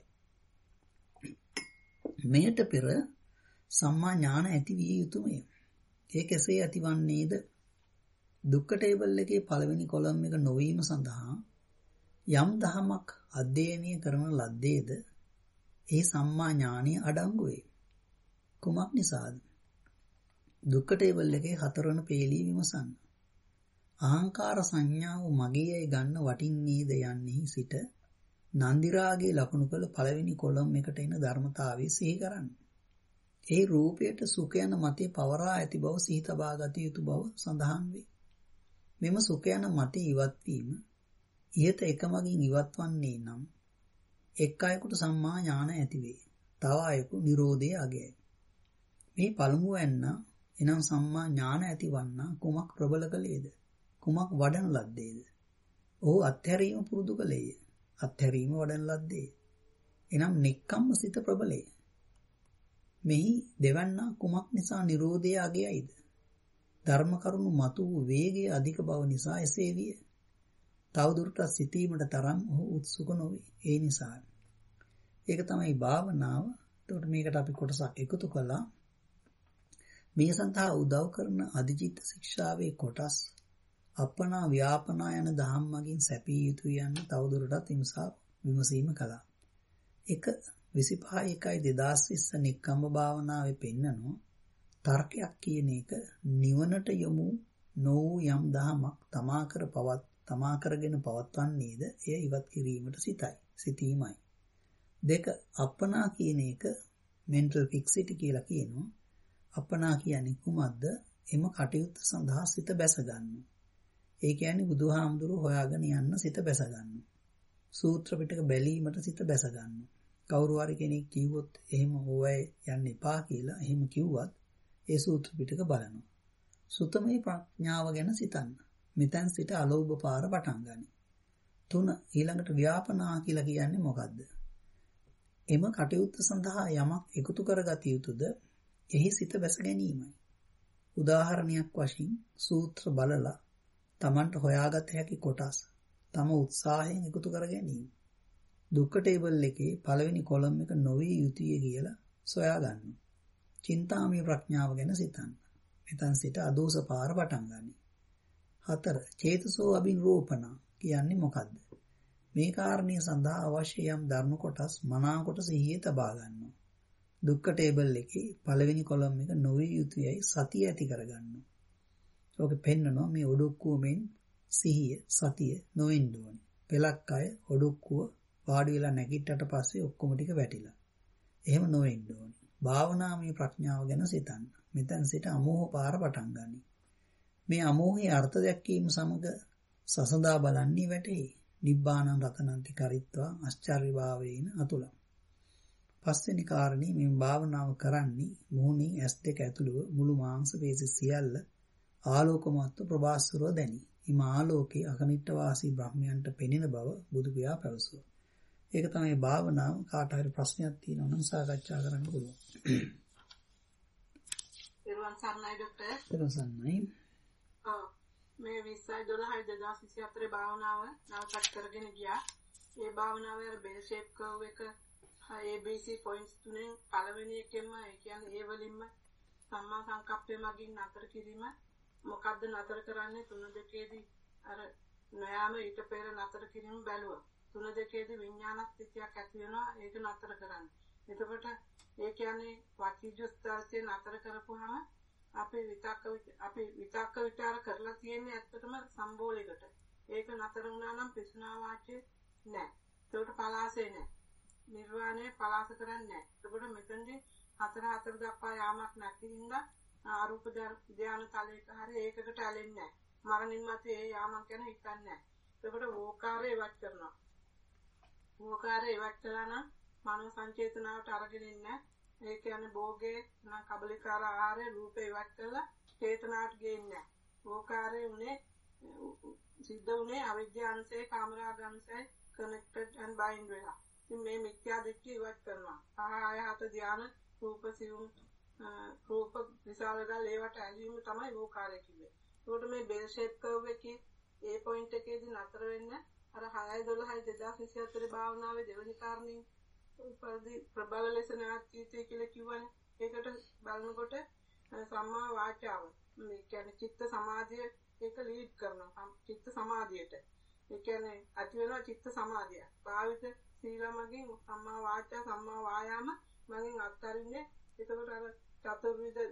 මෙයට පෙර සම්මා ඥාන ඇති විය යුතුයමය. ඒ කෙසේ ඇතිවන්නේද? දුක්ඛ ටේබල් එකේ පළවෙනි කොලම් එක නොවීම සඳහා යම් දහමක් අධ්‍යයනය කරන ලද්දේද ඒ සම්මා ඥානිය අඩංගු වේ. කුමක් නිසාද? දුක්ඛ ටේබල් එකේ හතරවන පේළිය විමසන්න. අහංකාර සංඥාව මගේයි ගන්න වටින්නේද යන්නේ සිට නන්දි රාගයේ ලකුණු කළ පළවෙනි කොලම් එකට එන ධර්මතාවය සිහි කරන්න. ඒ රූපයට සුඛ යන මතේ පවරා ඇති බව සිහි තබා ගත යුතු බව සඳහන් වේ. මෙම සුඛ යන මතේ ඉවත් වීම ඉහත එකමගින් ඉවත්වන්නේ නම් එක් අයෙකුට සම්මා ඥාන ඇති වේ. තව අයෙකු නිරෝධයේ අගයයි. මේ පළමුව එන්න එනම් සම්මා ඥාන ඇතිවන්න කුමක් ප්‍රබල කළේද? කුමක් වඩන ලද්දේද? ඔහු අත්හැරීම පුරුදු කළේය. අත්හැරීම වඩන ලද්දේ. එනම් නෙක්ඛම්ම සිත ප්‍රබලය. මෙහි දෙවන්න කුමක් නිසා නිරෝධයේ අගයයිද? ධර්ම කරුණු මතු වූ වේගය අධික බව නිසා එසේ විය. තවදුරටත් සිටීමට තරම් ඔහු උත්සුක නොවේ. ඒ නිසා ඒක තමයි භාවනාව. එතකොට මේකට අපි කොටසක් එකතු කළා. මේ සඳහා උදව් කරන අධිචිත්ත ශික්ෂාවේ කොටස් අපනා ව්‍යාපනා යන දහම් මගින් සැපී යුතුය යන්න තවදුරටත් විමසීම කළා. 1/25/2020 නික්කම්ම භාවනාවේ පෙන්නනෝ තර්කයක් කියන එක නිවනට යොමු නොවූ යම් දහමක් තමා කරගෙන පවත්වන්නේද එය ඉවත් කිරීමට සිතීමයි. 2 අපනා කියන එක mental fixity කියලා කියනවා. අපනා කියන්නේ කුමක්ද? එම කටයුත්ත සඳහා සිත බැස ගන්නවා. ඒ කියන්නේ බුදුහාමුදුරුවෝ හොයාගෙන යන්න සිත බැස ගන්නවා. සූත්‍ර පිටක බැලීමට සිත බැස ගන්නවා. කවුරු හරි කෙනෙක් කිව්වොත් එහෙම ඕවයි යන්න එපා කියලා එහෙම කිව්වත් ඒ සූත්‍ර පිටක බලනවා. සුතමේ ප්‍රඥාව ගැන සිතන්න. මෙතෙන් සිට අලෝභ පාර පටන් ගනි. 3 ඊළඟට ව්‍යාපනා කියලා කියන්නේ මොකද්ද? එම කටයුත්ත සඳහා යමක් එකතු කරගත යුතුද? එහි සිත බැස ගැනීමයි. උදාහරණයක් වශයෙන් සූත්‍ර බලලා Tamanට හොයාගත හැකි කොටස් තම උත්සාහයෙන් එකතු කර ගැනීම. දුක්ඛ ටේබල් එකේ පළවෙනි කොලම් එක නොවිය යුතුය කියලා සොයා ගන්නවා. චින්තාමය ප්‍රඥාව ගැන සිතන්න. මෙතන සිට අදෝස පාර පටන් ගනි. 4 චේතසෝ අබින්රෝපණ කියන්නේ මොකද්ද? මේ කාරණේ සඳහා අවශ්‍ය යම් ධර්ම කොටස් මනාකොට සිහියේ තබා ගන්නවා. දුක්ඛ ටේබල් එකේ පළවෙනි කොලම් එක නොවිය යුතුයයි සතිය ඇති කරගන්නවා. ඔක පෙන්නනවා මේ ඔඩොක්කුවමෙන් සිහිය සතිය නොවෙන්න ඕනේ. පෙලක් අය ඔඩොක්කුව වාඩි වෙලා නැගිට්ටට පස්සේ ඔක්කොම ටික වැටිලා. එහෙම නොවෙන්න ඕනේ. භාවනාමය ප්‍රඥාව ගැන සිතන්න. මෙතෙන් සිට අමෝහ පාර පටන් ගනි. මේ අමෝහයේ අර්ථ දැක්වීම සමග සසඳා බලන්නේ වැටේ. නිබ්බානං රතනන්ති කරිත්වා ආශ්චර්ය භාවේන අතුල. පස්වෙනි කාරණේ මේ භාවනාව කරන්නේ මොහොනේ S2 ඇතුළුව මුළු මාංශ පේශි සියල්ල ආලෝකමත්ව ප්‍රභාස්වරව දැනි. හිම ආලෝකයේ අකනිට්ඨ වාසී බ්‍රහ්මයන්ට පෙනෙන බව බුදු පියා පැවසුවා. ඒක තමයි භාවනාව. කාට හරි ප්‍රශ්නයක් තියෙනවා නම් සාකච්ඡා කරන්න පුළුවන්. පෙරවන් සර්ණයි ડોක්ටර්. පෙරවන් සර්ණයි. මේ 20/12/2024 භාවනාව නවතත් කරගෙන ගියා. ඒ භාවනාවේ අර බෙල් ෂේප් කර්ව් එක ABC points තුනෙන් පළවෙනි එකෙන්ම ඒ කියන්නේ ඒ වලින්ම සම්මා සංකප්පය මගින් නතර කිරීම මොකද්ද නතර කරන්නේ 3-2දී අර නොයාම ඊට පෙර නතර කිරීම බැලුවා. 3-2දී විඥාන ස්ථිතියක් ඇති වෙනවා ඒක නතර කරන්න. එතකොට ඒ කියන්නේ වාචිජස්තරසේ නතර කරපුවාම අපි විතක්ක විචාර කරලා තියෙන්නේ ඇත්තටම සම්බෝලයකට. ඒක නතර වුණා නම් පිසුනා වාචේ නැහැ. ඒකට පලාසේ නැහැ. නිර්වාණය පලාස කරන්නේ නැහැ. එතකොට මෙතනදී 4 දක්වා යාමක් නැති හින්දා අරූප ධානය තලයක හරි ඒකකට ඇලෙන්නේ නැහැ. මරණින් මත්තේ ඒ යාමක් ගැන හිතන්නේ නැහැ. එතකොට වෝකාරය ඉවත් කරනවා. වෝකාරය ඉවත් කළා නම් මනෝ සංචේතනාවට අරගෙන ඉන්නේ. ඒ කියන්නේ භෝගේ නම් කබලිකාර ආහාරය රූපේ ඉවත් කළා චේතනාවට ගේන්නේ නැහැ. වෝකාරය උනේ සිද්ධ උනේ අවිද්‍යාංශේ කාමරාගංශේ connected and bind වෙලා. ඉතින් මේ මිත්‍යා දෘෂ්ටි ඉවත් කරනවා. ආය හත ධානය රූප සිවුම් රූප විසාලදල් ඒවට ඇලීම තමයි වෝකාරය කියන්නේ. ඒකට මේ බෙල් ෂේප් කර්ව් එකේ ඒ පොයින්ට් එකේදී නතර වෙන්න අර 6/12/2024 භාවනාවේ දෙවෙනි කාරණේ උපදී ප්‍රබල ලෙස නැතිති කියලා කියවනේ. ඒකට බලනකොට සම්මා වාචාව මේ කියන්නේ චිත්ත සමාධිය ඒක ලීඩ් කරනවා. චිත්ත සමාධියට. ඒ කියන්නේ ඇති වෙනවා චිත්ත සමාධිය. භාවිත සීලමගින් සම්මා වාචා සම්මා වායාම මගෙන් අත්තරින්නේ. ඒකට අර චතුර්විධ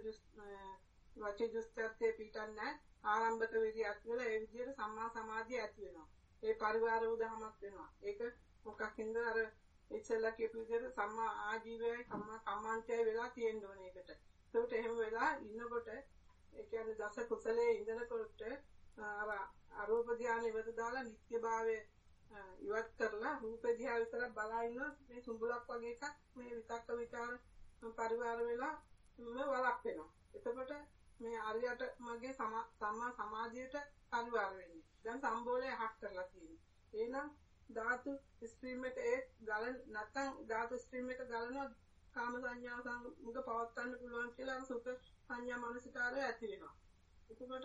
වචී දුස්තරතේ පිටන්නේ ආරම්භක විදියට වෙලා ඒ විදියට සම්මා සමාධිය ඇති වෙනවා. ඒ පරිවාර උදාහමක් වෙනවා. ඒක මොකක්ින්ද අර ඉස්සෙල්ලා කියපු විදිහට සම්මා ආජීවයයි සම්මා කම්මන්තයයි වෙලා තියෙන්න ඕනේ ඒකට. ඒකට එහෙම වෙලා ඉන්නකොට ඒ කියන්නේ දස කුසලයේ ඉඳනකොට අර අරූප ධානය ඉවත දාලා නිත්‍යභාවය ඉවත් කරලා රූප දිහා විතරක් බලා ඉන්න මේ සුඹුලක් වගේ එකක් මේ විතක්ක විචාර පරිවාර වෙලා මේ වලක් වෙනවා. එතකොට මේ ආර්යයට මගේ සම්මා සමාධියට පරිවාර වෙන්නේ. දැන් සම්බෝලේ හක් කරලා තියෙනවා. එහෙනම් ධාතු ස්ට්‍රීම් එක ගලන නැත්නම් ධාතු ස්ට්‍රීම් එක ගලනවා කාම සංඥාව සංග පවත්වන්න පුළුවන් කියලා සුඛ සංඥා මානසිකාරය ඇති වෙනවා. එතකොට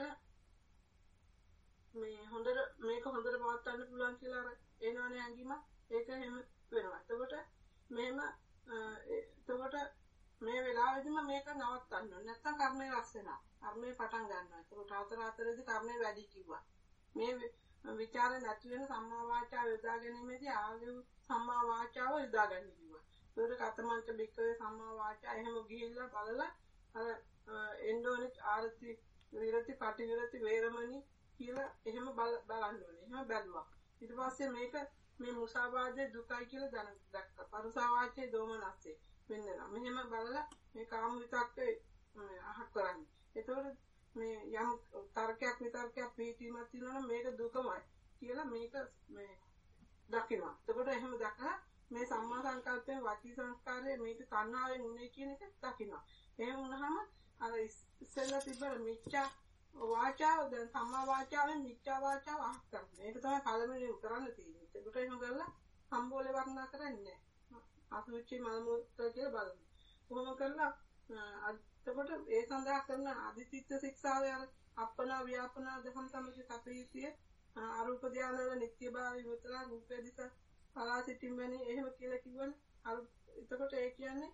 මේ මේක හොඳට පවත්වන්න පුළුවන් කියලා අර එනවනේ ඇඟීම ඒක එහෙම වෙනවා. එතකොට මෙහෙම එතකොට මේ වෙලාවෙදිම මේක නවත්තන්න ඕනේ. නැත්නම් කර්මය රැස් වෙනවා. කර්මය පටන් ගන්නවා. එතකොට හතරේදී කර්මය වැඩි කිව්වා. මේ විචාර නැති වෙන සම්මා වාචාව යොදා ගැනීමේදී ආගම සම්මා වාචාව යොදා ගන්න කිව්වා. ඒකට කතමන්ත බික්කවේ සම්මා වාචා එහෙම ගිහිල්ලා බලලා අර එන්ඩෝනික් ආර්ති විරති පටිවිරති වේරමණී කියලා එහෙම බලන්න ඕනේ. එහෙම බැලුවා. ඊට පස්සේ මේක මේ මුසාවාදයේ දුකයි කියලා දැක්කා. පරුසා වාචයේ දෝමනස්සේ වෙන්නවා. මෙහෙම බලලා මේ කාම විතක්කේ අහක් කරන්නේ. ඒතකොට මේ යම් තර්කයක් විතර්කයක් පිටීමක් තියෙනවා නම් මේක දුකමයි කියලා මේක මේ දකිනවා. එතකොට එහෙම දැකලා මේ සම්මා සංකල්පයෙන් වාචී සංස්කාරයේ මේක තණ්හාවෙන් උනේ කියන එක දකිනවා. එහෙම වුණාම අර ඉස්සෙල්ලා තිබ්බ මිච්ඡා වාචාව දැන් සම්මා වාචාවෙන් මිච්ඡා වාචාව අහක් කරනවා. ඒක තමයි පළවෙනිම කරන්න තියෙන්නේ. ඒකට එහෙම කරලා සම්බෝලේ වර්ණනා කරන්නේ නැහැ. අසුචි මල මුත්‍රා කියලා බලන්න. කොහොම කරලා එතකොට ඒ සඳහා කරන අධිචිත්ත ශික්ෂාවේ අර අපනා ව්‍යාපනා දහම් සමග සපීතිය අරූප ධානවල නිත්‍යභාවය විතර රූපේ දිස පලාසිටින් වෙන්නේ එහෙම කියලා කිව්වනේ. අර එතකොට ඒ කියන්නේ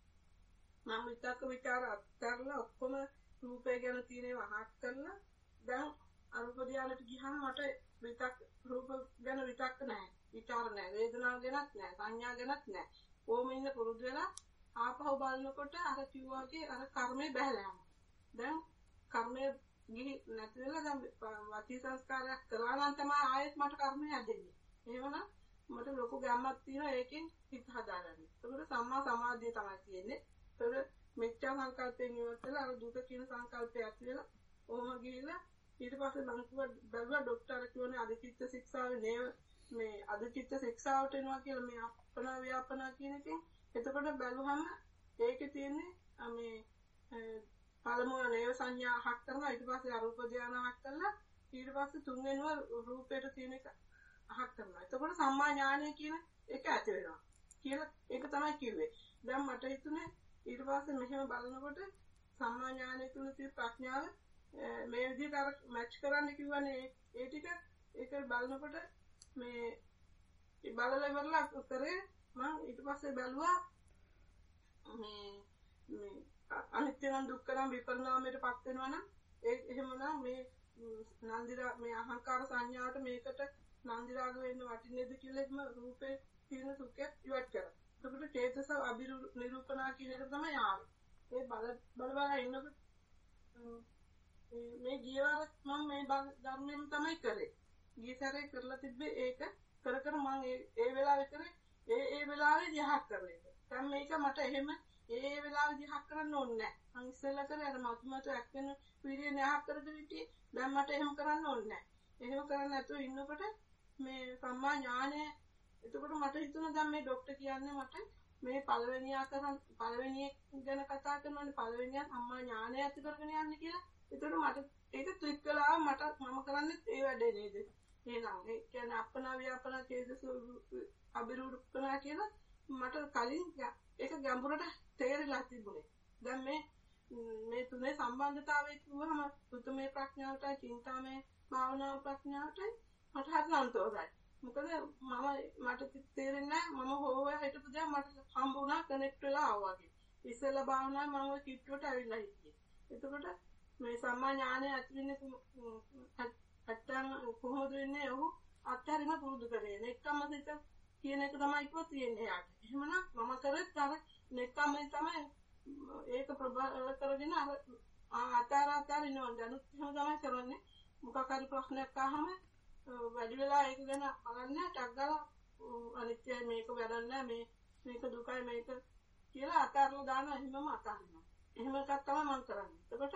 මම විතක්ක ਵਿਚාර අත්හැරලා ඔක්කොම රූපේ ගැන තියෙනව අහක් කරලා දැන් අරූප ධානයට ගියාම මට විතක් රූප ගැන විතක්ක නැහැ. විචාර නැහැ. වේදනාව ගැනත් නැහැ. සංඥා ගැනත් නැහැ. ඕම ඉන්න පුරුදු වෙලා ආපහු බලනකොට අර කිව්වාගේ අර කර්මය බහැලා යනවා. දැන් කර්මය ගිහි නැති වෙලා දැන් වාචී සංස්කාරයක් කරලා නම් තමයි ආයෙත් මට කර්මය හැදෙන්නේ. එහෙමනම් මට ලොකු ගැම්මක් තියෙනවා ඒකෙන් හිත හදාගන්න. ඒකට සම්මා සමාධිය තමයි තියෙන්නේ. ඒකට මිත්‍යා සංකල්පයෙන් ඉවරලා අර දුක කියන සංකල්පය ඇති වෙලා ඔහොම ගිහිල්ලා ඊට පස්සේ මම බැලුවා ડોක්ටර් කියෝනේ අධිචිත්ත ශික්ෂාවේ නේව මේ අධිචිත්ත ශික්ෂාවට එනවා කියලා මේ අපනා ව්‍යාපනා කියන එකෙන්. එතකොට බැලුවම ඒකේ තියෙන්නේ මේ පළමුව නේව සංඥා අහක් කරනවා ඊට පස්සේ අරූප ධානය අහක් කරලා ඊට පස්සේ තුන්වෙනිව රූපයට තියෙන එක අහක් කරනවා. එතකොට සම්මා ඥානය කියන එක ඇති වෙනවා කියලා ඒක තමයි කිව්වේ. දැන් මට හිතුනේ ඊට පස්සේ මෙහෙම බලනකොට සම්මා ඥානය තුල තියෙන ප්‍රඥාව මේ විදිහට අර මැච් කරන්න කිව්වනේ ඒ ටික ඒක බලනකොට මේ බලලා ඉවරලා කරේ මම ඊට පස්සේ බැලුවා මේ අනිත්‍ය නම් දුක්ඛ නම් විපරිණාමයටපත් වෙනවා නම් ඒ එහෙමනම් මේ නන්දිරා මේ අහංකාර සංඥාවට මේකට නන්දිරාග වෙන්න වටින්නේද කියලා එහෙම රූපේ තියෙන සුඛය ඉවත් කරා. එතකොට චේතස අභිනිරූපණා කියන එක තමයි ආවේ. ඒ බල ඉන්නකොට මේ ගියවර මම මේ ධර්මයෙන් තමයි කරේ. ගිය සැරේ කරලා තිබ්බේ ඒක කර කර මම ඒ වෙලාවේ කරේ ඒ වෙලාවේ දිහක් කරලා ඒක. දැන් මේක මට එහෙම ඒ වෙලාවේ දිහක් කරන්න ඕනේ නැහැ. මං ඉස්සෙල්ලා කරේ අර මතුමතු ඇක්කෙන වීර්ය නැහක් කරගෙන හිටියේ. දැන් මට එහෙම කරන්න ඕනේ නැහැ. එහෙම කරන්නේ නැතුව ඉන්නකොට මේ සම්මා ඥානය එතකොට මට හිතුණා දැන් මේ ડોක්ටර් කියන්නේ මට මේ පළවෙනියා ගැන කතා කරනවානේ පළවෙනියා සම්මා ඥානය ඇති කරගෙන යන්නේ කියලා. එතකොට මට ඒක ක්ලික් කළා මම කරන්නේ ඒ වැඩේ නේද? එහෙනම් ඒ කියන්නේ අපනා ව්‍යාපනා චේතස අභිරූපණා කියලා මට කලින් ඒක ගැඹුරට තේරිලා තිබුණේ. දැන් මේ තුනේ සම්බන්ධතාවය කිව්වම සුතමේ ප්‍රඥාවටයි චින්තාමේ භාවනා ප්‍රඥාවටයි මට හරියන්තෝසයි. මොකද මට තේරෙන්නේ නැහැ මම හොවා හිටපු දේ මට හම්බුණා කනෙක්ට් වෙලා ආවා වගේ. ඉස්සෙල්ලා භාවනා මම ওই කිට්ටුවට ඇවිල්ලා හිටියේ. එතකොට මේ සම්මා ඥානය ඇති වෙන්නේ නැත්තම් කොහොමද වෙන්නේ? ඔහු අත්හැරීම පුරුදු කරේ. නෙක්කම සිත කියන එක තමයි කිව්ව තියෙන්නේ යාට. එහෙමනම් මම කරත් අර නෙක්කම තමයි ඒක ප්‍රබල කරගෙන අතාර ඉන්නවා. දැනුත් එහෙම තමයි කරන්නේ. මොකක් හරි ප්‍රශ්නයක් අහම වැඩි වෙලා ඒක ගැන බලන්නේ ටක් ගාලා අනිත්‍යයි මේක වැඩන්නේ මේක දුකයි මේක කියලා අතාරලා දානවා. එහෙමම අතාරිනවා. එහෙම එකක් තමයි මම කරන්නේ. එතකොට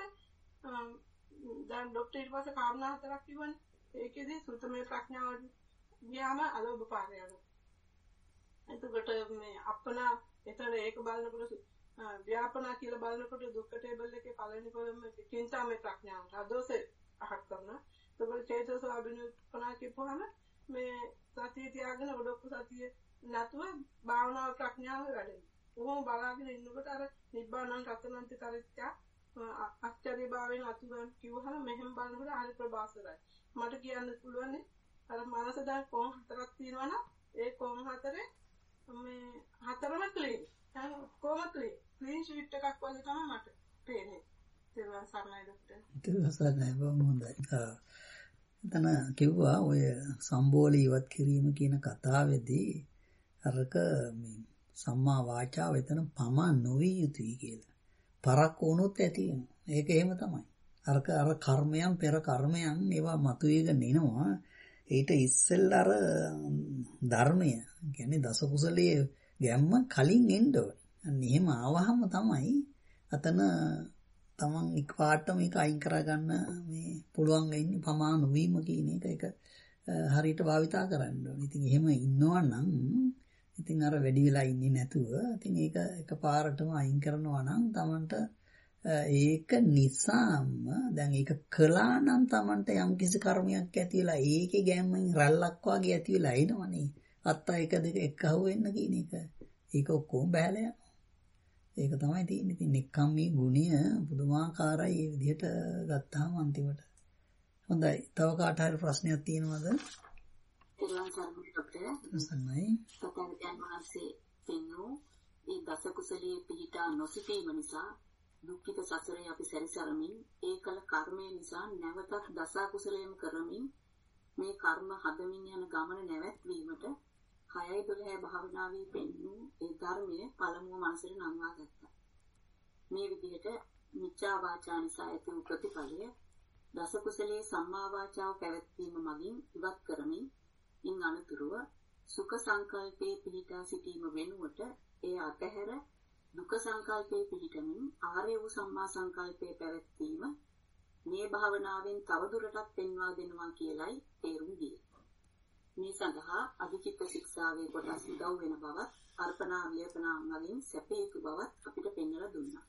දැන් ડોක්ටර් ඊට පස්සේ කාරණා හතරක් කිව්වනේ. ඒකෙදි සුතමේ ප්‍රඥාව ගියාම අලෝභ පාරය යනවා. එතකොට මේ අපනා එතන ඒක බලනකොට ව්‍යාපනා කියලා බලනකොට දුක්ඛ ටේබල් එකේ පළවෙනි කොලම චින්තාමේ ප්‍රඥාවට අදෝසේ අහක් කරනවා. එතකොට චේතස අභිනිරූපණා කියපුවාම මේ සතිය තියාගෙන ඔඩොක්කු සතිය නැතුව භාවනා ප්‍රඥාව වැඩෙනවා. කොහොම බලාගෙන ඉන්නකොට අර නිබ්බානං රතනන්ති කරිත්‍යා ආශ්චර්ය භාවයෙන් අතුගන් කිව්වහම මෙහෙම බලනකොට හරි ප්‍රබාසරයි. මට කියන්න පුළුවන් අර මනස දැන් කොම් හතරක් තියෙනවා නම් ඒ කොම් හතරේ මේ හතරම ක්ලීන්. දැන් කොහොමද ක්ලීන් ෂීට් එකක් වගේ තමයි මට පේන්නේ. තේරුවන් සරණයි ડોක්ටර්. තේරුවන් සරණයි බොහොම හොඳයි. එතන කිව්වා ඔය සම්බෝල ඉවත් කිරීම කියන කතාවේදී අරක මේ සම්මා වාචාව එතන පමා නොවිය යුතුයි කියලා. පරක් වුණොත් ඇති වෙනවා. ඒක එහෙම තමයි. අර කර්මයන් පෙර කර්මයන් ඒවා මතුවේගෙන එනවා. ඊට ඉස්සෙල්ලා අර ධර්මය කියන්නේ දස කුසලයේ ගැම්ම කලින් එන්න ඕනේ. අන්න එහෙම ආවහම තමයි අතන තමන් එකපාරට මේක අයින් කරගන්න මේ පුළුවන් වෙන්නේ පමා නොවීම කියන එක හරියට භාවිතා කරන්න ඕනේ. ඉතින් එහෙම ඉන්නවා නම් ඉතින් අර වැඩි වෙලා ඉන්නේ නැතුව ඉතින් ඒක එකපාරටම අයින් කරනවා නම් තමන්ට ඒක නිසාම දැන් ඒක කළා නම් තමන්ට යම්කිසි කර්මයක් ඇති වෙලා ඒකේ ගැම්මෙන් රැල්ලක් වගේ ඇති වෙලා එනවනේ. අත්ත එක දෙක එකහුව වෙන්න කියන එක. ඒක ඔක්කොම බහැලා යනවා. ඒක තමයි තියෙන්නේ. ඉතින් නිකම් මේ ගුණය පුදුමාකාරයි මේ විදිහට ගත්තාම අන්තිමට. හොඳයි. තව කාට හරි ප්‍රශ්නයක් තියෙනවද? තිරුවන් සරණයි ડોක්ටර්. සන්නයි. සතරයන් වහන්සේ පෙන්වූ ඒ දස කුසලයේ පිහිටා නොසිටීම නිසා දුක්ඛිත සසරේ අපි සැරිසරමින් ඒකල කර්මය නිසා නැවතත් දස කුසලයම කරමින් මේ කර්ම හදමින් යන ගමන නැවැත්වීමට 6:12 භාවනාවේ පෙන්වූ ඒ ධර්මයේ පළමුව මනසට නංවා ගත්තා. මේ විදිහට මිච්ඡා වාචා නිසා ඇති වූ ප්‍රතිඵලය දස කුසලයේ සම්මා වාචාව පැවැත්වීම මගින් ඉවත් කරමින් ඉන් අනතුරුව සුඛ සංකල්පයේ පිහිටා සිටීම වෙනුවට ඒ අතහැර දුක සංකල්පයේ පිහිටමින් ආර්ය වූ සම්මා සංකල්පයේ පැවැත්වීම මේ භාවනාවෙන් තවදුරටත් පෙන්වා දෙනවා කියලයි තේරුම් ගියේ. මේ සඳහා අධිචිත්ත ශික්ෂාවේ කොටස් උදව් වෙන බවත් අර්පණා වියපනා මගින් සැපේ යුතු බවත් අපිට පෙන්වලා දුන්නා.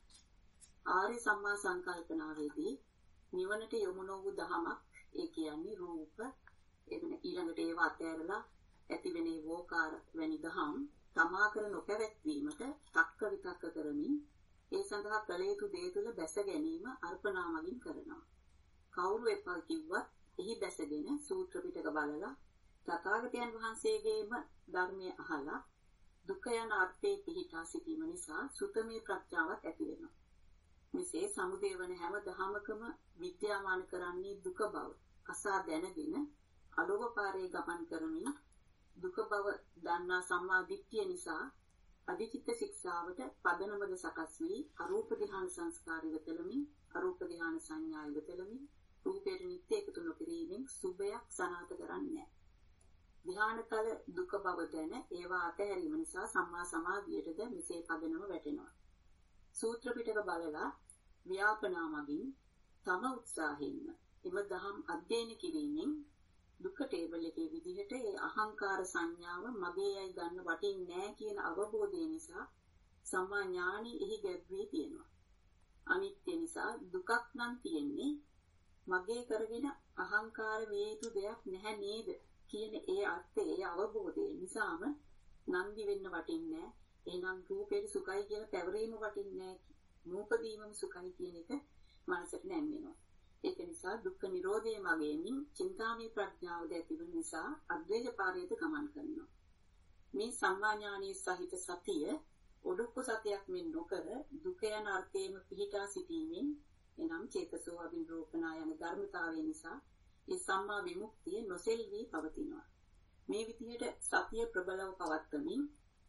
ආර්ය සම්මා සංකල්පනාවේදී නිවනට යොමු නොවූ දහමක් ඒ කියන්නේ රූප එවන ඊළඟට ඒවා අතහැරලා ඇතිවෙන වෝකාර වැනි දහම් තමා කර නොපැවැත්වීමට තක්ක විතක්ක කරමින් ඒ සඳහා කළ යුතු දේ තුළ බැස ගැනීම අර්පණා මගින් කරනවා. කවුරු එපා කිව්වත් එහි බැසගෙන සූත්‍ර පිටක බලලා තථාගතයන් වහන්සේගේම ධර්මයේ අහලා දුක යන අර්ථයේ පිහිටා සිටීම නිසා සුතමේ ප්‍රඥාවක් ඇති වෙනවා. මෙසේ සමුදය වන හැම දහමකම විද්‍යාමාන කරන්නේ දුක බව අසා දැනගෙන අලෝභ පාරේ ගමන් කරමින් දුක බව දන්නා සම්මා දිට්ඨිය නිසා අධිචිත්ත ශික්ෂාවට පදනමද සකස් වී අරූප ධ්‍යාන සංස්කාර ඉවතලමින් අරූප ධ්‍යාන සංඥා ඉවතලමින් රූපයට නිත්‍ය එකතු නොකිරීමෙන් සුභයක් සනාත කරන්නේ නැහැ. ධ්‍යානතල දුක බව දැන ඒවා අතහැරීම නිසා සම්මා සමාධියටද මෙසේ පදනම වැටෙනවා. සූත්‍ර පිටක බලලා ව්‍යාපනා මගින් තම උත්සාහයෙන්ම එම දහම් අධ්‍යයනය කිරීමෙන් දුක්ඛ ටේබල් එකේ විදිහට ඒ අහංකාර සංඥාව මගේ යයි ගන්න වටින්නේ නැහැ කියන අවබෝධය නිසා සම්මා ඥානෙ එහි ගැබ්වී තියෙනවා. අනිත්‍ය නිසා දුකක් නම් තියෙන්නේ මගේ කරගෙන අහංකාර වේ යුතු දෙයක් නැහැ නේද කියන ඒ අර්ථයේ අවබෝධය නිසාම නන්දි වෙන්න වටින්නේ නැහැ. එහෙනම් රූපේ සුඛයි කියලා පැවරීම වටින්නේ නැහැ. නූපදීමම සුඛයි කියන එක මනසට නැම්වෙනවා. ඒක නිසා දුක්ඛ නිරෝධය මගෙන් චින්තාමය ප්‍රඥාවද ඇතිවන නිසා අද්වෛත පාරේද ගමන් කරනවා. මේ සම්මා ඥානයේ සහිත සතිය ඔඩොක්කු සතියක් මෙන් නොකර දුක යන අර්ථයේම පිහිටා සිටීමෙන් එනම් චේතසෝ අභිරෝපණා යන ධර්මතාවය නිසා ඒ සම්මා විමුක්තිය නොසෙල්වී පවතිනවා. මේ විදිහට සතිය ප්‍රබලව පවත්වමින්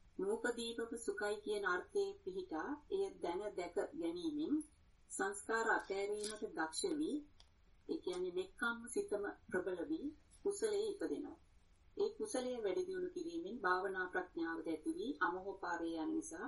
නූපදීපක සුඛයි කියන අර්ථයේ පිහිටා එය දැන දැක ගැනීමෙන් සංස්කාර අතෑරීමට දක්ෂ වී ඒ කියන්නේ නෙක්ඛම්ම සිතම ප්‍රබල වී කුසලයේ ඉපදෙනවා. ඒ කුසලයේ වැඩි දියුණු කිරීමෙන් භාවනා ප්‍රඥාවද ඇති වී අමෝහපාරේ යන නිසා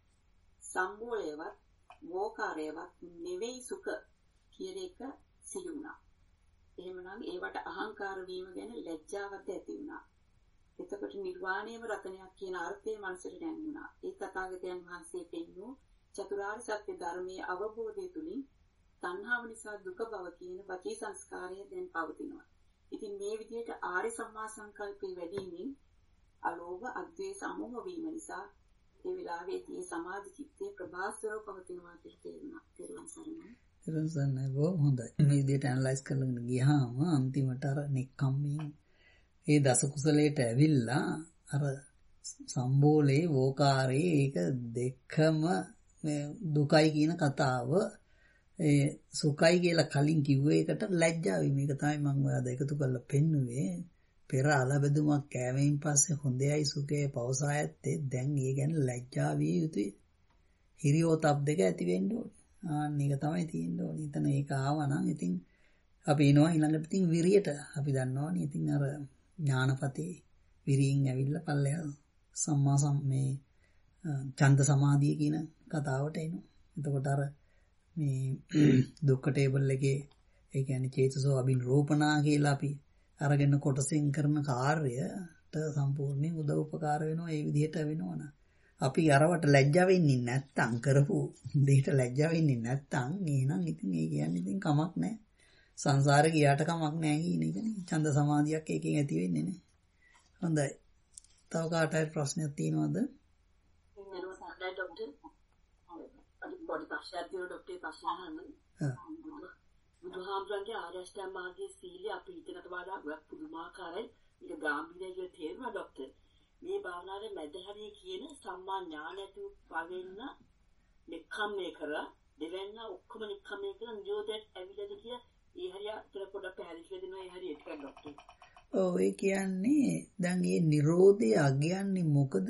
සම්බෝලයවත් වෝකාරයවත් නෙවෙයි සුඛ කියන එක සිහි වුණා. එහෙමනම් ඒවට අහංකාර වීම ගැන ලැජ්ජාවක් ඇති වුණා. එතකොට නිර්වාණයම රතනයක් කියන අර්ථය මනසට දැනුණා. ඒ තථාගතයන් වහන්සේ පෙන්වූ චතුරාර්ය සත්‍ය ධර්මයේ අවබෝධය තුලින් තණ්හාව නිසා දුක බව කියන වචී සංස්කාරය දැන් පවතිනවා. ඉතින් මේ විදිහට ආර්ය සම්මා සංකල්පේ වැඩිමින් අලෝභ අද්වේෂ අමෝහ වීම නිසා ඒ වෙලාවේදී සමාධි චිත්තේ ප්‍රභාස්වරව පවතිනවා කියලා තේරුණා. තේරුම් ගන්න. තේරුම් බොහොම හොඳයි. මේ විදිහට ඇනලයිස් කරගෙන ගියාම අන්තිමට අර නෙක්ඛම්මී ඒ දස කුසලයට ඇවිල්ලා අර සම්බෝලේ වෝකාරේ ඒක දෙකම දුකයි කියන කතාව ඒ සුඛයි කියලා කලින් කිව්ව එකට ලැජ්ජාවයි මේක තමයි මම ඔයාලට එකතු කරලා පෙන්නුවේ පෙර අලබදුමක් කෑමෙන් පස්සේ හොඳයි සුඛේ පවසා ඇත්තේ දැන් ඒ ගැන ලැජ්ජා විය යුතුයි හිරියෝතප් දෙක ඇති වෙන්න ඕනේ ආන්න ඒක තමයි තියෙන්න ඕනේ එතන ඒක ආවනම් ඉතින් අපි එනවා ඊළඟට ඉතින් විරියට අපි දන්නවනේ ඉතින් අර ඥානපතේ විරියෙන් ඇවිල්ලා පල්ලෙහා සම්මා සම්මේ ඡන්ද සමාධිය කියන කතාවට එනවා එතකොට අර මේ දුක්ඛ ටේබල් එකේ ඒ කියන්නේ චේතසෝ අබිනරෝපණා කියලා අපි අරගෙන කොටසින් කරන කාර්යයට සම්පූර්ණයෙන් උදව් උපකාර වෙනවා ඒ විදිහට වෙනවනේ අපි අරවට ලැජ්ජා වෙන්නේ නැත්තම් කරපු දෙයට ලැජ්ජා වෙන්නේ නැත්තම් එහෙනම් ඉතින් ඒ කියන්නේ ඉතින් කමක් නැහැ සංසාරේ ගියාට කමක් නැහැ කියන එකනේ ඡන්ද සමාධියක් එකකින් ඇති වෙන්නේ නේ හොඳයි තව කාට හරි ප්‍රශ්නයක් තියෙනවද බොඩි ප්‍රශ්නයක් තියෙන ડોක්ටර් ප්‍රශ්න අහන්න. බුදුහාමුදුරන්ගේ ආර්ය අෂ්ටාංග මාර්ගයේ සීලය අපි හිතනට වඩා ගොඩක් පුදුමාකාරයි. ඒක ගැඹීරයි කියලා තේරුණා ડોක්ටර්. මේ භාවනාවේ මැදහරිය කියන සම්මා ඥාන ඇති වගේන්න නික්කම්මේ කරලා දෙවෙන්න ඔක්කොම නික්කම්මේ කරලා නිරෝධයට ඇවිල්ලාද කියලා ඒ හරිය අතර පොඩක් පැහැදිලි දෙනවා ඒ හරිය ඒක ડોක්ටර්. ඔව් ඒ කියන්නේ දැන් මේ නිරෝධය අගයන්නේ මොකද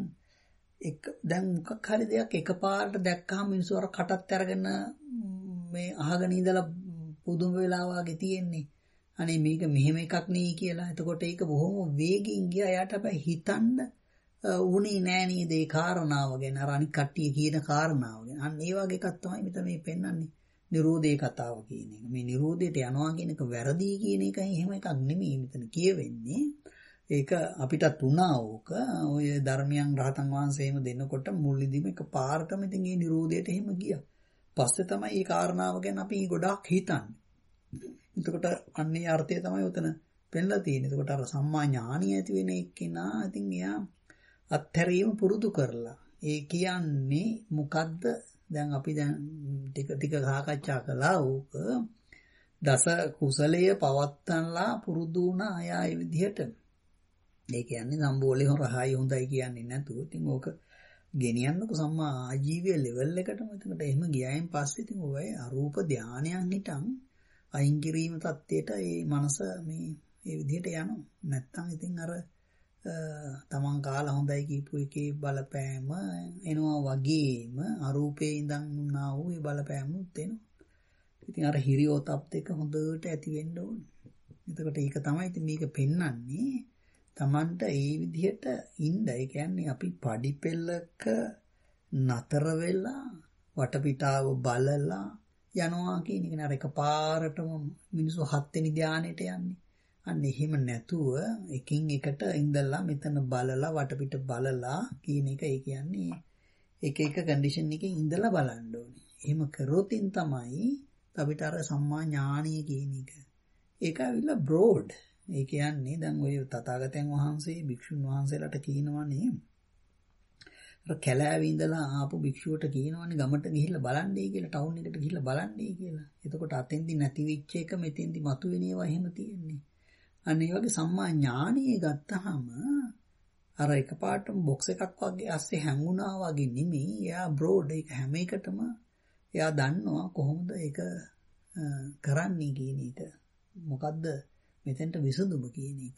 දැන් මොකක් හරි දෙයක් එකපාරට දැක්කම මිනිස්සු අර කටත් අරගෙන මේ අහගෙන ඉඳලා පුදුම වෙලා වගේ තියෙන්නේ. අනේ මේක මෙහෙම එකක් නෙයි කියලා. එතකොට ඒක බොහොම වේගෙන් ගියා. යාට හැබැයි හිතන්න උනේ නෑ නේද ඒ කාරණාව ගැන. අර අනික් කට්ටිය කියන කාරණාව ගැන. අන්න ඒ වගේ එකක් තමයි මෙතන මේ පෙන්වන්නේ. නිරෝධේ කතාව කියන එක. මේ නිරෝධයට යනවා කියන එක වැරදි කියන එකයි එහෙම එකක් නෙමෙයි මෙතන කියවෙන්නේ. ඒක අපිටත් උනා ඕක ඔය ධර්මයන් රහතන් වහන්සේම දෙනකොට මුල්ලිදිම එක පාරටම ඉතින් මේ නිරෝධයට එහෙම ගියා. පස්සේ තමයි මේ කාරණාව ගැන අපි ගොඩාක් හිතන්නේ. එතකොට අන්නේ අර්ථය තමයි උතන පෙන්ලා තියෙන්නේ. එතකොට අර සම්මා ඥානිය ඇති වෙන එක්කෙනා ඉතින් එයා අත්හැරීම පුරුදු කරලා. ඒ කියන්නේ මොකද්ද? දැන් අපි දැන් ටික සාකච්ඡා කළා ඕක දස කුසලය පවත්තන්ලා පුරුදු වුණා අය ඒ විදිහට. ඒ කියන්නේ සම්බෝලේ හොරහායි හොඳයි කියන්නේ නැතුව ඉතින් ඕක ගෙනියන්නකො සම්මා ආජීවයේ ලෙවල් එකටම. එතකොට එහෙම ගියායින් පස්සේ ඉතින් ඔය අරූප ධානයන් හිටන් අයින් කිරීම தත්ත්වයට ඒ මනස මේ විදිහට යනවා. නැත්තම් ඉතින් අර තමන් කාලා හොඳයි කියපු එකේ බලපෑම එනවා වගේම අරූපේ ඉඳන් උනා වූ ඒ බලපෑමුත් එනවා. ඉතින් අර හිරියෝතප් දෙක හොඳට ඇති වෙන්න ඕනේ. එතකොට ඒක තමයි ඉතින් මේක පෙන්වන්නේ. තමන්ට ඒ විදිහට ඉන්න. ඒ කියන්නේ අපි පඩිපෙළක නතර වෙලා වටපිටාව බලලා යනවා කියන එක නේද එකපාරටම මිනිස්සු 7 වෙනි ධානයට යන්නේ. අන්න එහෙම නැතුව එකින් එකට ඉඳලා මෙතන බලලා වටපිට බලලා කියන එක ඒ කියන්නේ එක එක කන්ඩිෂන් එකේ ඉඳලා බලන්න ඕනේ. එහෙම කරොතින් තමයි අපිට අර සම්මා ඥානිය කියන එක. ඒක ඇවිල්ලා බ්‍රෝඩ්. ඒ කියන්නේ දැන් ඔය තථාගතයන් වහන්සේ භික්ෂුන් වහන්සේලාට කියනවනේ අර කැලෑවේ ඉඳලා ආපු භික්ෂුවට කියනවනේ ගමට ගිහිල්ලා බලන්නයි කියලා ටවුන් එකට ගිහිල්ලා බලන්නයි කියලා. එතකොට අතෙන්දි නැති වෙච්ච එක මෙතෙන්දි මතුවෙන ඒවා එහෙම තියෙන්නේ. අන්න ඒ වගේ සම්මා ඥානිය ගත්තාම අර එකපාරටම බොක්ස් එකක් වගේ ඇස්සේ හැංගුණා වගේ නෙමෙයි. එයා බ්‍රෝඩ් ඒක හැම එකටම එයා දන්නවා කොහොමද ඒක කරන්නේ කියන එක. මොකද්ද මෙතෙන්ට විසඳුම කියන එක.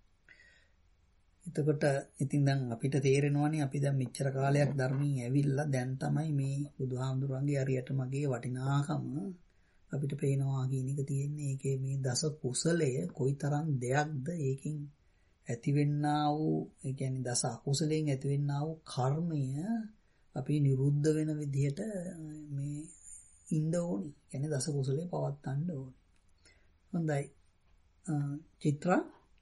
එතකොට ඉතින් දැන් අපිට තේරෙනවානේ අපි දැන් මෙච්චර කාලයක් ධර්මයෙන් ඇවිල්ලා දැන් තමයි මේ බුදුහාමුදුරන්ගේ හරියට මගේ වටිනාකම අපිට පේනවා කියන එක තියෙන්නේ. ඒකේ මේ දස කුසලය කොයිතරම් දෙයක්ද ඒකෙන් ඇතිවෙන්නා වූ ඒ කියන්නේ දස අකුසලයෙන් ඇතිවෙන්නා වූ කර්මය අපි නිරුද්ධ වෙන විදිහට මේ ඉන්න ඕනි. කියන්නේ දස කුසලේ පවත්වන්න ඕනි. හොඳයි. චිත්‍රා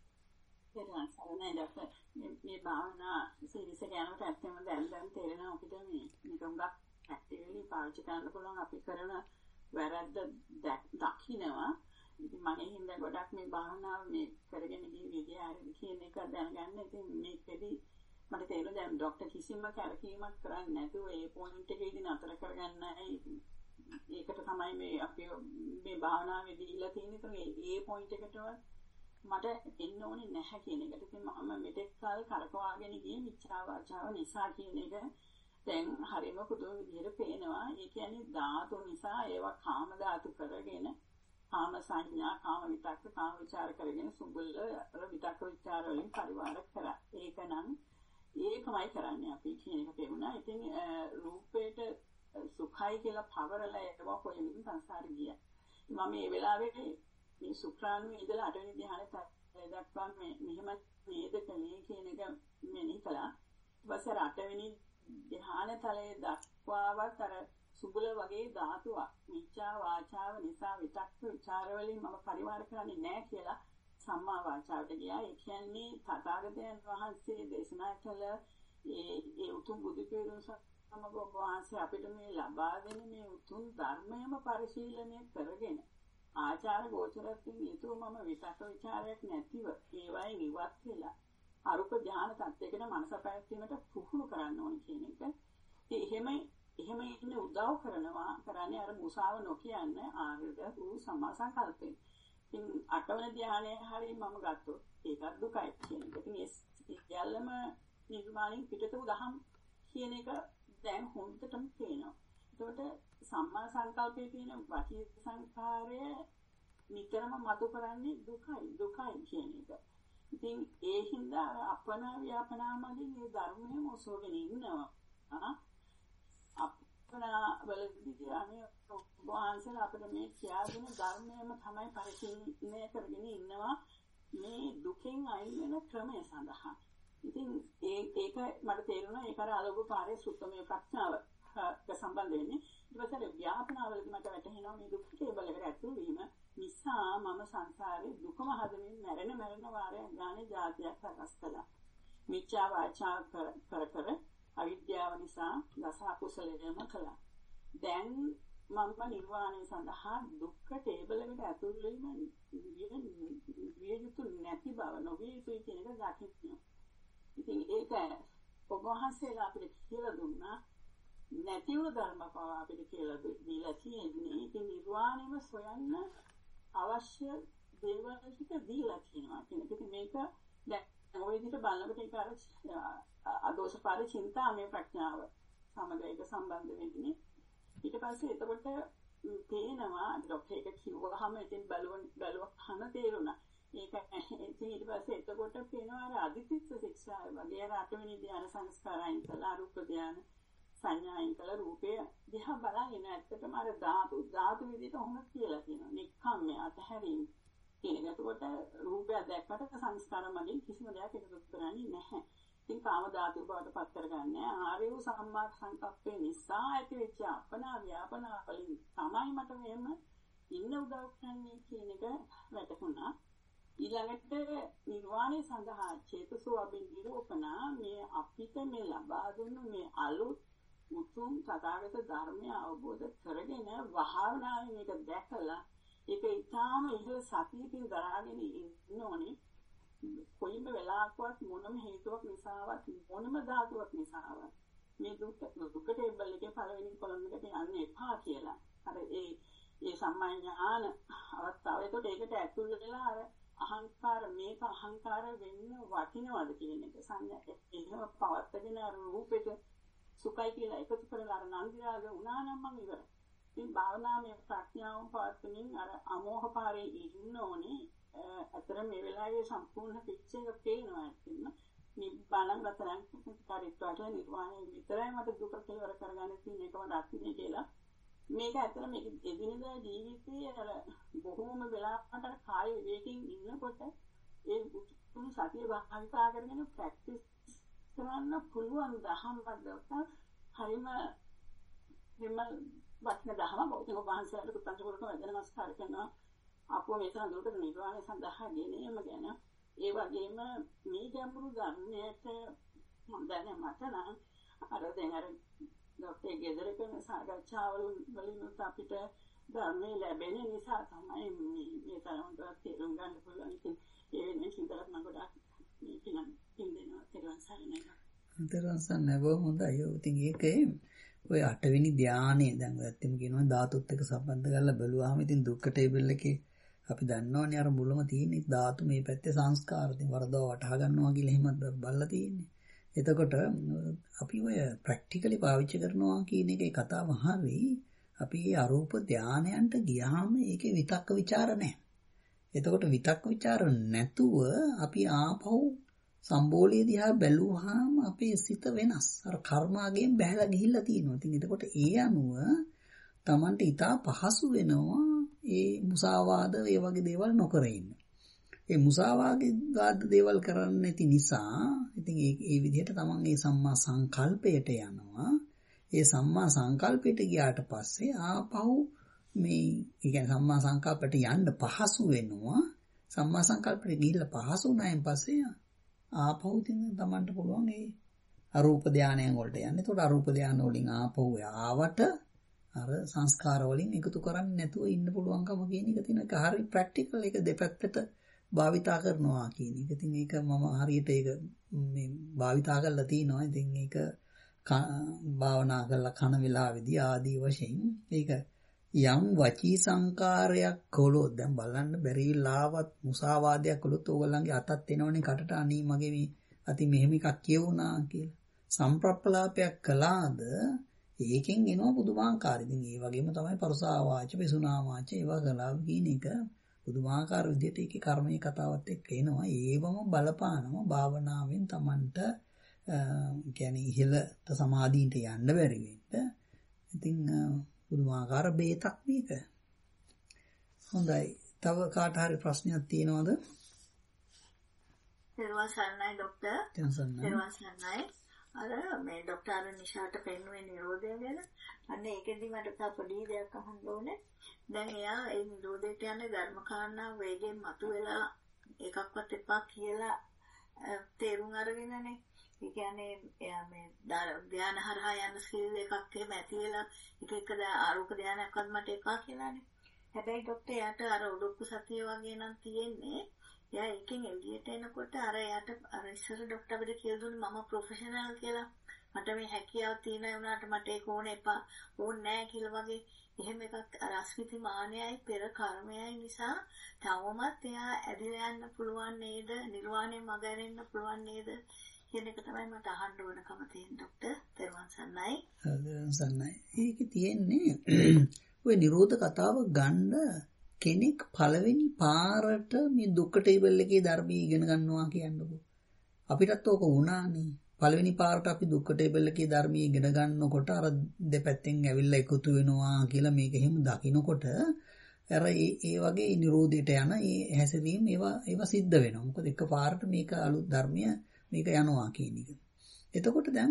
මේ භාවනා සිරිස යනකොට ඇත්තම දැන් තේරෙනවා අපිට මේ නිකම්ගක් ඇක්ටිවලි පාවිච්චි කරන්න පුළුවන් අපි කරන වැරද්ද දකින්නවා. ඉතින් මම හින්දා ගොඩක් මේ භාවනාව මේ කරගෙන ගියේ ආරම්භ කියන එක දැනගන්න. ඉතින් මේකෙදි මට තේරෙනවා දැන් ડોක්ටර් කිසිම කරකීමක් කරන්නේ නැතුව ඒ පොයින්ට් එකේදී නතර කරගන්න ඒකට තමයි මේ අපි මේ භාවනාවේ දීලා තියෙන්නේ. ඒ පොයින්ට් එකටවත් මට එන්න ඕනේ නැහැ කියන එකට. ඉතින් මම මෙතෙක් කාල කරකවාගෙන ගියේ මිච්ඡා වාචාව නිසා කියන එක දැන් හරියම පුදුම විදිහට පේනවා. ඒ කියන්නේ ධාතු නිසා ඒවා කාම ධාතු කරගෙන කාම සංඥා, කාම විතක්ක, කාම විචාර කරගෙන සුඹුල්ල විතක්ක විචාර වලින් පරිවාර කරා. ඒකනම් ඒකමයි කරන්නේ අපි කියන එක පෙවුණා. ඉතින් රූපේට සුඛයි කියලා පවරලා ඒවා කොහෙන්ද සංසාරේ ගියා. මම මේ වෙලාවේ මේ සුඛානුවේ ඉඳලා 8 වෙනි ධ්‍යානෙට දක්වා මෙහෙම නේද කලේ කියන එක මෙනෙහි කළා. ඊපස්සේ 8 වෙනි ධ්‍යානතලයේ දක්වාවත් අර සුබුල වගේ ධාතුවක් මිච්ඡා වාචාව නිසා විතක්ක විචාර වලින් මම පරිවාර කරන්නේ නැහැ කියලා සම්මා වාචාවට ගියා. ඒ කියන්නේ තථාගතයන් වහන්සේ දේශනා කළ ඒ උතුම් බුදු පිළිතුරු සමග ඔබ වහන්සේ අපිට මේ ලබා දෙන මේ උතුම් ධර්මයම පරිශීලනය කරගෙන ආචාර ගෝචරත්වයෙන් යුතුව මම විතක්ක විචාරයක් නැතිව ඒවයින් ඉවත් වෙලා අරුප ධාන තත්යකට මනස පැවැත්වීමට පුහුණු කරන්න ඕනේ කියන එක. ඉතින් එහෙම ඉන්න උදව් කරන්නේ අර මුසාව නොකියන්න ආර්යද වූ සම්මා සංකල්පයෙන්. ඉතින් 8 වෙනි ධානයේ හරිය මම ගත්තොත් ඒකත් දුකයි කියන එක. ඉතින් ඒ සියල්ලම නිර්මාණයෙන් පිටත වූ දහම් කියන එක දැන් හොඳටම පේනවා. ඒකට සම්මා සංකල්පයේ තියෙන වාචික සංස්කාරය නිතරම මතු කරන්නේ දුකයි කියන එක. ඉතින් ඒ හින්දා අපනා ව්‍යාපනාමදී මේ ධර්මයේ මොසෝගෙන ඉන්නවා. අපනා වලදී අනේ වහන්සේලා අපිට මේ කියාගෙන ධර්මයේම තමයි පරිශීලනය කරගෙන ඉන්නවා මේ දුකෙන් අයින් වෙන ක්‍රමය සඳහා. ඉතින් ඒක මට තේරුණා ඒක අර අලෝක පාරේ සුත්තමේ ප්‍රඥාව සම්බන්ධ වෙන්නේ. ඊට පස්සේ ව්‍යාපනාවලදී මට වැටහෙනවා මේ දුක් කේබල් එකට ඇතුළු වීම නිසා මම සංසාරේ දුකම හදමින් මැරෙන වාරයක් ගානේ જાතියක් හරස් කළා. මිච්ඡා වාචා කර අවිද්‍යාව නිසා දස අකුසලයම කළා. දැන් මම නිර්වාණය සඳහා දුක්ඛ ටේබල් එකට ඇතුළු වීම විය යුතු නැති බව නොවිය යුතුයි කියන එක දකින්න. ඉතින් ඒක ඔබ වහන්සේලා අපිට කියලා දුන්නා නැති වූ ධර්ම පව අපිට කියලා දීලා තියෙන්නේ. ඉතින් නිර්වාණයම සොයන්න අවශ්‍ය දේවල් ටික දීලා තියෙනවා කියන එක. ඉතින් මේක දැන් ඔය විදිහට බලනකොට ඒක අර අදෝෂපාද චින්තාමය ප්‍රඥාව සමග ඒක සම්බන්ධ වෙන්නේ. ඊට පස්සේ එතකොට තේනවා ડોක්ටර් එක කිව්වහම ඉතින් බැලුවක් හන තේරුණා. ඒක ඉතින් ඊට පස්සේ එතකොට පේනවා අර අදිතිස්ස ශික්ෂාව වගේ අර 8 වෙනි ධ්‍යාන සංස්කාරයන් කළා රූප ධ්‍යාන සංඥායින් කළ රූපය දිහා බලගෙන ඇත්තටම අර ධාතු විදිහට ඔහොම කියලා කියනවා. නික්කම්මය අතහැරීම කියන එක. එතකොට රූපය දැක්කට සංස්කාර මගින් කිසිම දෙයක් එකතු කරන්නේ නැහැ. ඉතින් කාම ධාතු බවට පත් කරගන්නේ ආර්ය වූ සම්මා සංකප්පේ නිසා ඇතිවෙච්ච අපනා ව්‍යාපනා වලින් තමයි මට මෙහෙම ඉන්න උදව් කරන්නේ කියන එක වැටහුණා. ඊළඟට නිර්වාණය සඳහා චේතසෝ අභිනිරෝපණා මේ අපිට මේ ලබා දුන්න මේ අලුත් උතුම් තථාගත ධර්මය අවබෝධ කරගෙන වහවනාවේ මේක දැකලා ඒක ඊටාම ඉහළ සතියකින් දරාගෙන ඉන්න ඕනේ. කොයිම වෙලාවකවත් මොනම හේතුවක් නිසාවත් මොනම ධාතුවක් නිසාවත් මේ දුක ටේබල් එකේ පළවෙනි කොලම් එකට යන්න එපා කියලා. අර ඒ සම්මා ඥාන අවස්ථාව. ඒකට ඒකට ඇතුල් වෙලා අර අහංකාර මේක අහංකාර වෙන්න වටිනවද කියන එක සංඥා එහෙම පවත්ගෙන අර රූපෙට සුඛයි කියලා එකතු කරලා අර නන්දිරාග වුණා නම් මම ඉවරයි. ඉතින් භාවනාමය ප්‍රඥාවම පවත්වමින් අර අමෝහ පාරේ ඉන්න ඕනේ. අතර මේ වෙලාවේ සම්පූර්ණ පික්චර් එක පේනවා ඇත්තටම. නිබ්බාණං රතනං කාරිත්වාට නිර්වාණය විතරයි මට දුක කෙලවර කරගන්න තියෙන එකම රත්නේ කියලා. මේක ඇත්තට මේක එදිනෙදා ජීවිතයේ අර බොහෝම වෙලාවට කාය විවේකයෙන් ඉන්නකොට ඒ උතුම් සතිය භාවිතා කරගෙන ප්‍රැක්ටිස් කරන්න පුළුවන් දහම් වලට හරිම වටින දහම බෞද්ධ වහන්සේලාට පුතන්සුරක වැදෙන නමස්කාර කරනවා. අපෝ මේ සඳුරට නිර්වාණය සඳහා ගෙනීම ගැන ඒ වගේම මේ ගැඹුරු ධර්මයට හොඳයි මට නම් අර දැන් අර ડોක්ටර් ගෙදර කරන සාකච්ඡාවල වලින් අපිට ධර්මයේ ලැබෙන නිසා තමයි මේ තරමට තේරුම් ගන්න පුළුවන්. ඉතින් ඒ වෙනුවෙන් සිතලත් මම ගොඩාක් මේ පින් දෙනවා තේරුම් ගන්න. බොහොම හොඳයි. ඉතින් ඒකේ ඔය 8 වෙනි ධානයේ දැන් ඇත්තම කියනවා ධාතුත් එක්ක සම්බන්ධ කරලා බලුවාම ඉතින් දුක්ඛ ටේබල් එකේ අපි දන්නවනේ අර මුලම තියෙන ධාතු මේ පැත්තේ සංස්කාර. ඉතින් වරදව වටහා ගන්නවා කියලා එහෙම බලලා තියෙන්නේ. එතකොට අපි ඔය ප්‍රැක්ටිකලි පාවිච්චි කරනවා කියන එකේ කතාව හරි. අපි අරූප ධානයන්ට ගියාම ඒකේ විතක්ක ਵਿਚාර නැහැ. එතකොට විතක්ක ਵਿਚාර නැතුව අපි ආපහු සම්බෝලයේ දිහා බැලුවාම අපේ සිත වෙනස්. අර කර්මාගෙන් බැහැලා ගිහිල්ලා තියෙනවා. ඉතින් එතකොට ඒ අනුව Tamanට ඊටා පහසු වෙනවා ඒ මුසාවාද ඒ වගේ දේවල් නොකර ඉන්න. ඒ මුසාවාද දේවල් කරන්නේ නැති නිසා ඉතින් ඒ විදිහට Taman ඒ සම්මා සංකල්පයට යනවා. ඒ සම්මා සංකල්පයට ගියාට පස්සේ ආපහු මේ කියන්නේ සම්මා සංකල්පයට යන්න පහසු වෙනවා. සම්මා සංකල්පයට ගිහිල්ලා පහසු වුණායින් පස්සේ ආපහු ඉතින් Tamanට පුළුවන් ඒ අරූප ධානයන් වලට යන්න. ඒකට අරූප ධාන වලින් ආපහු ආවට අර සංස්කාර වලින් එකතු කරන්නේ නැතුව ඉන්න පුළුවන්කම කියන එක තියෙන එක හරි ප්‍රැක්ටිකල්. ඒක දෙපැත්තට භාවිතා කරනවා කියන එක. ඉතින් ඒක මම හරියට ඒක මේ භාවිතා කරලා තිනවා. ඉතින් ඒක භාවනා කරලා කන වෙලාවේදී ආදී වශයෙන් ඒක යම් වචී සංකාරයක් කළොත් දැන් බලන්න බැරි වෙලාවත් මුසාවාදයක් කළොත් ඕගොල්ලන්ගේ අතත් එනවනේ කටට අනී මගේ මේ අති මෙහෙම එකක් කියවුණා කියලා. සම්ප්‍රප්පලාපයක් කළාද ඒකෙන් එනවා පුදුමාකාර. ඉතින් ඒ වගේම තමයි පරුසා වාච, පිසුනා වාච ඒවා කළා කියන එක පුදුමාකාර විදිහට ඒකේ කර්මයේ කතාවත් එක්ක එනවා. ඒවම බලපානවා භාවනාවෙන් Tamanට කියන්නේ ඉහළට සමාධියට යන්න බැරි වෙන්න. ඉතින් පුදුමාකාර බේතක් මේක. හොඳයි. තව කාට හරි ප්‍රශ්නයක් තියෙනවද? පෙරවන් සර්ණයි ડોක්ටර්. පෙරවන් සර්ණයි. අර මේ ડોක්ටර් අර නිෂාට පෙන්වන්නේ නිරෝධය ගැන. අන්න ඒකෙන්දි මට තව පොඩි දෙයක් අහන්න ඕනේ. දැන් එයා ඒ නිරෝධයට යන ධර්මකාරණා වේගෙන් මතුවෙලා එකක්වත් එපා කියලා තේරුම් අරගෙනනේ. ඒ කියන්නේ එයා මේ ධ්‍යාන හරහා යන ස්කිල් එකක් එහෙම ඇති වෙලා එක ආරෝප ධ්‍යානයක්වත් මට එපා කියලානේ. හැබැයි ડોක්ටර් යාට අර උඩුක්කු සතිය වගේ නම් තියෙන්නේ. එයා එකෙන් එළියට එනකොට අර යාට අර ඉස්සර ડોක්ටර් අපිට කියලා දුන්නේ මම ප්‍රොෆෙෂනල් කියලා. මට මේ හැකියාව තියෙනවා වුණාට මට ඒක ඕන එපා. ඕනේ නැහැ කියලා වගේ එහෙම එකක් අර අස්මිති මානයයි පෙර කර්මයයි නිසා තවමත් එයා ඇදලා යන්න පුළුවන් නේද? නිර්වාණය මඟ ඇරෙන්න පුළුවන් නේද? කියන එක තමයි මට අහන්න ඕනකම තියෙන ડોක්ටර්. පෙරවන් සර්ණයි. පෙරවන් සර්ණයි. ඒකේ තියෙන්නේ ඔය නිරෝධ කතාව ගන්න කෙනෙක් පළවෙනි පාරට මේ දුක්ඛ ටේබල් එකේ ධර්මී ඉගෙන ගන්නවා කියන්නකෝ. අපිටත් ඕක වුණානේ. පළවෙනි පාරට අපි දුක්ඛ ටේබල් එකේ ධර්මී ඉගෙන ගන්නකොට අර දෙපැත්තෙන් ඇවිල්ලා එකතු වෙනවා කියලා මේක එහෙම දකින්නකොට අර ඒ වගේ නිරෝධයට යන ඒ හැසිරීම ඒවා සිද්ධ වෙනවා. මොකද එක පාරට මේක අලුත් ධර්මය මේක යනවා කියන එක. එතකොට දැන්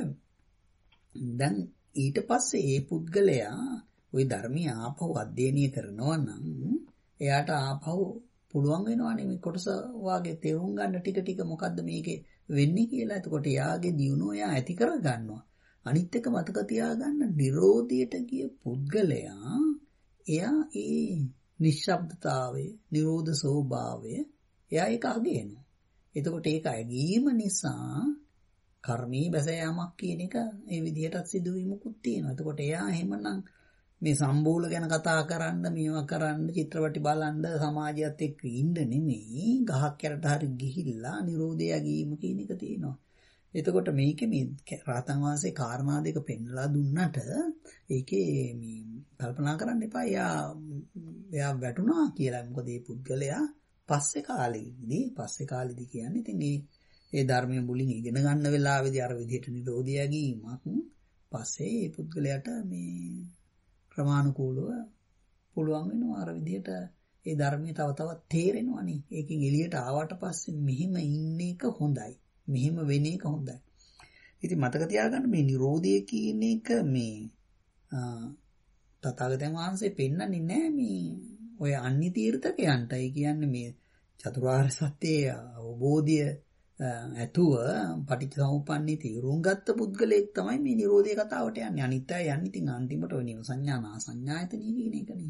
ඊට පස්සේ ඒ පුද්ගලයා ওই ධර්මය ආපහු අධ්‍යයනය කරනවා නම් එයාට ආපහු පුළුවන් වෙනවානේ මේ කොටස වාගේ තේරුම් ගන්න ටික ටික මොකද්ද මේකේ වෙන්නේ කියලා. එතකොට එයාගේ දියුණුව එයා ඇති කර ගන්නවා. අනිත් එක මතක තියාගන්න නිරෝධයට ගිය පුද්ගලයා එයා ඒ නිශ්ශබ්දතාවය, නිරෝධ ස්වභාවය එයා ඒක අගයනවා. එතකොට ඒක ඇගීම නිසා කර්මී බැස යාමක් කියන එක ඒ විදිහටත් සිදුවීමකුත් තියෙනවා. එතකොට එයා එහෙමනම් මේ සම්බෝල ගැන කතා කරන්න, මේවා කරන්න, චිත්‍රපටි බලන්න, සමාජයත් එක්ක ඉන්න නෙමෙයි ගහක් යටට හරි ගිහිල්ලා නිරෝධය ඇගීම කියන එක තියෙනවා. එතකොට මේකේ මේ රහතන් වහන්සේ කාරණා දෙක පෙන්ලා දුන්නට ඒකේ මේ කල්පනා කරන්න එපා එයා වැටුණා කියලා. මොකද මේ පුද්ගලයා පස්සේ කාලෙදී කියන්නේ ඉතින් ඒ ධර්මයේ මුලින් ඉගෙන ගන්න වෙලාවේදී අර විදිහට නිරෝධය ඇගීමක් පස්සේ මේ පුද්ගලයාට මේ ක්‍රමානුකූලව පුළුවන් වෙනවා අර විදිහට ඒ ධර්මයේ තව තවත් තේරෙනවානේ. ඒකෙන් එළියට ආවට පස්සේ මෙහෙම ඉන්න එක හොඳයි. මෙහෙම වෙන එක හොඳයි. ඉතින් මතක තියාගන්න මේ නිරෝධය කියන එක මේ තථාගතයන් වහන්සේ පෙන්නන්නේ නැහැ මේ ඔය අන්‍ය තීර්ථකයන්ට. ඒ කියන්නේ මේ චතුරාර්ය සත්‍යයේ අවබෝධය ඇතුව පටිච්චසමුප්පන්නේ තීරුම් ගත්ත පුද්ගලයෙක් තමයි මේ නිරෝධය කතාවට යන්නේ. අනිත් අය යන්නේ ඉතින් අන්තිමට ඔය නිව සංඥා නා සංඥායතනිය කියන එකනේ.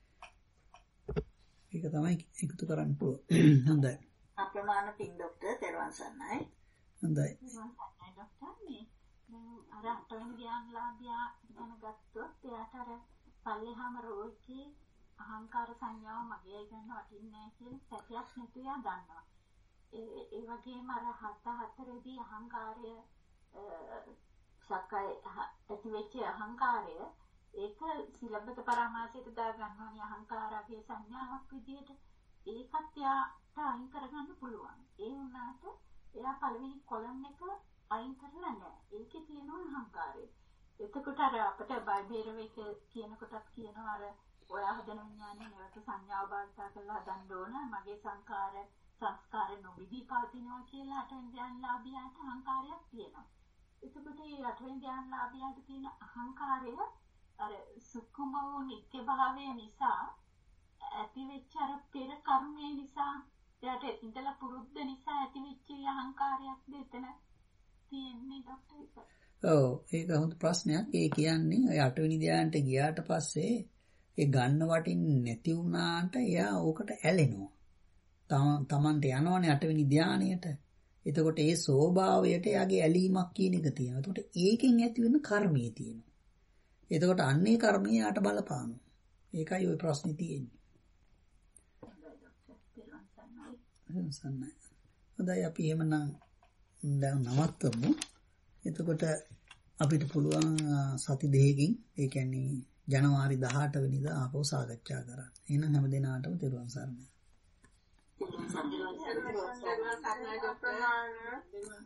ඒක තමයි එකතු කරන්න පුළුවන්. හොඳයි. අප්‍රමාණ පින් ડોක්ටර් පෙරවන් සර්ණයි. හොඳයි. ડોක්ටර් මේ අර අටවෙනි ධ්‍යානලාභියා ගැන ගත්තොත් එයාට අර පල්ලෙහාම රෝගී අහංකාර සංඥාව මගේ ගන්න වටින්නේ කියලා සැකයක් නැතුව යා දන්නවා. ඒ වගේම අර 7-4දී අහංකාරය සක්කාය ඇති වෙච්ච අහංකාරය ඒක සිලබ්බත පරාමාසයට දා ගන්නවනේ අහංකාරයේ සංඥාවක් විදියට. ඒකත් යාට අයින් කරගන්න පුළුවන්. ඒ වුණාට එයා පළවෙනි කොලම් එක අයින් කරලා නැහැ. ඒකේ තියෙනවා අහංකාරය. එතකොට අර අපිට බයිබේරවේක කියනකොටත් කියනවා අර ඔයා හදන විඥානේ නැවත සංඥාව භාවිතා කරලා හදන්න ඕන. මගේ සංස්කාර නොබිදී පවතිනවා කියලා අටවෙනි ධ්‍යානලාභියාට අහංකාරයක් තියෙනවා. එතකොට මේ අටවෙනි ධ්‍යානලාභියාට තියෙන අහංකාරය අර සුකුම වූ නිත්‍ය භාවය නිසා ඇතිවෙච්ච අර පෙර කර්මය නිසා එයාට ඉඳලා පුරුද්ද නිසා ඇතිවෙච්ච අහංකාරයක් දෙතන තියෙන්නේ ડોක්ටර්. ඔව් ඒක හොඳ ප්‍රශ්නයක්. ඒ කියන්නේ ඔය 8 වෙනි ධ්‍යානට ගියාට පස්සේ ඒ ගන්න වටින්නේ නැති වුණාට එයා ඕකට ඇලෙනවා. තමන්ට යනවනේ 8 වෙනි ධ්‍යානයට. එතකොට ඒ ස්වභාවයට එයාගේ ඇලීමක් කියන එක තියෙනවා. එතකොට ඒකෙන් ඇති වෙන කර්මය තියෙනවා. එතකොට අන්නේ කර්මය යාට බලපානවා. ඒකයි ওই ප්‍රශ්නේ තියෙන්නේ. හොඳයි අපි එහෙමනම් දැන් නවත්තමු. එතකොට අපිට පුළුවන් සති දෙකකින් ඒ කියන්නේ ජනවාරි 18 වෙනිදා ආපහු සාකච්ඡා කරන්න. එහෙනම් හැම දිනාටම තෙරුවන් සරණයි.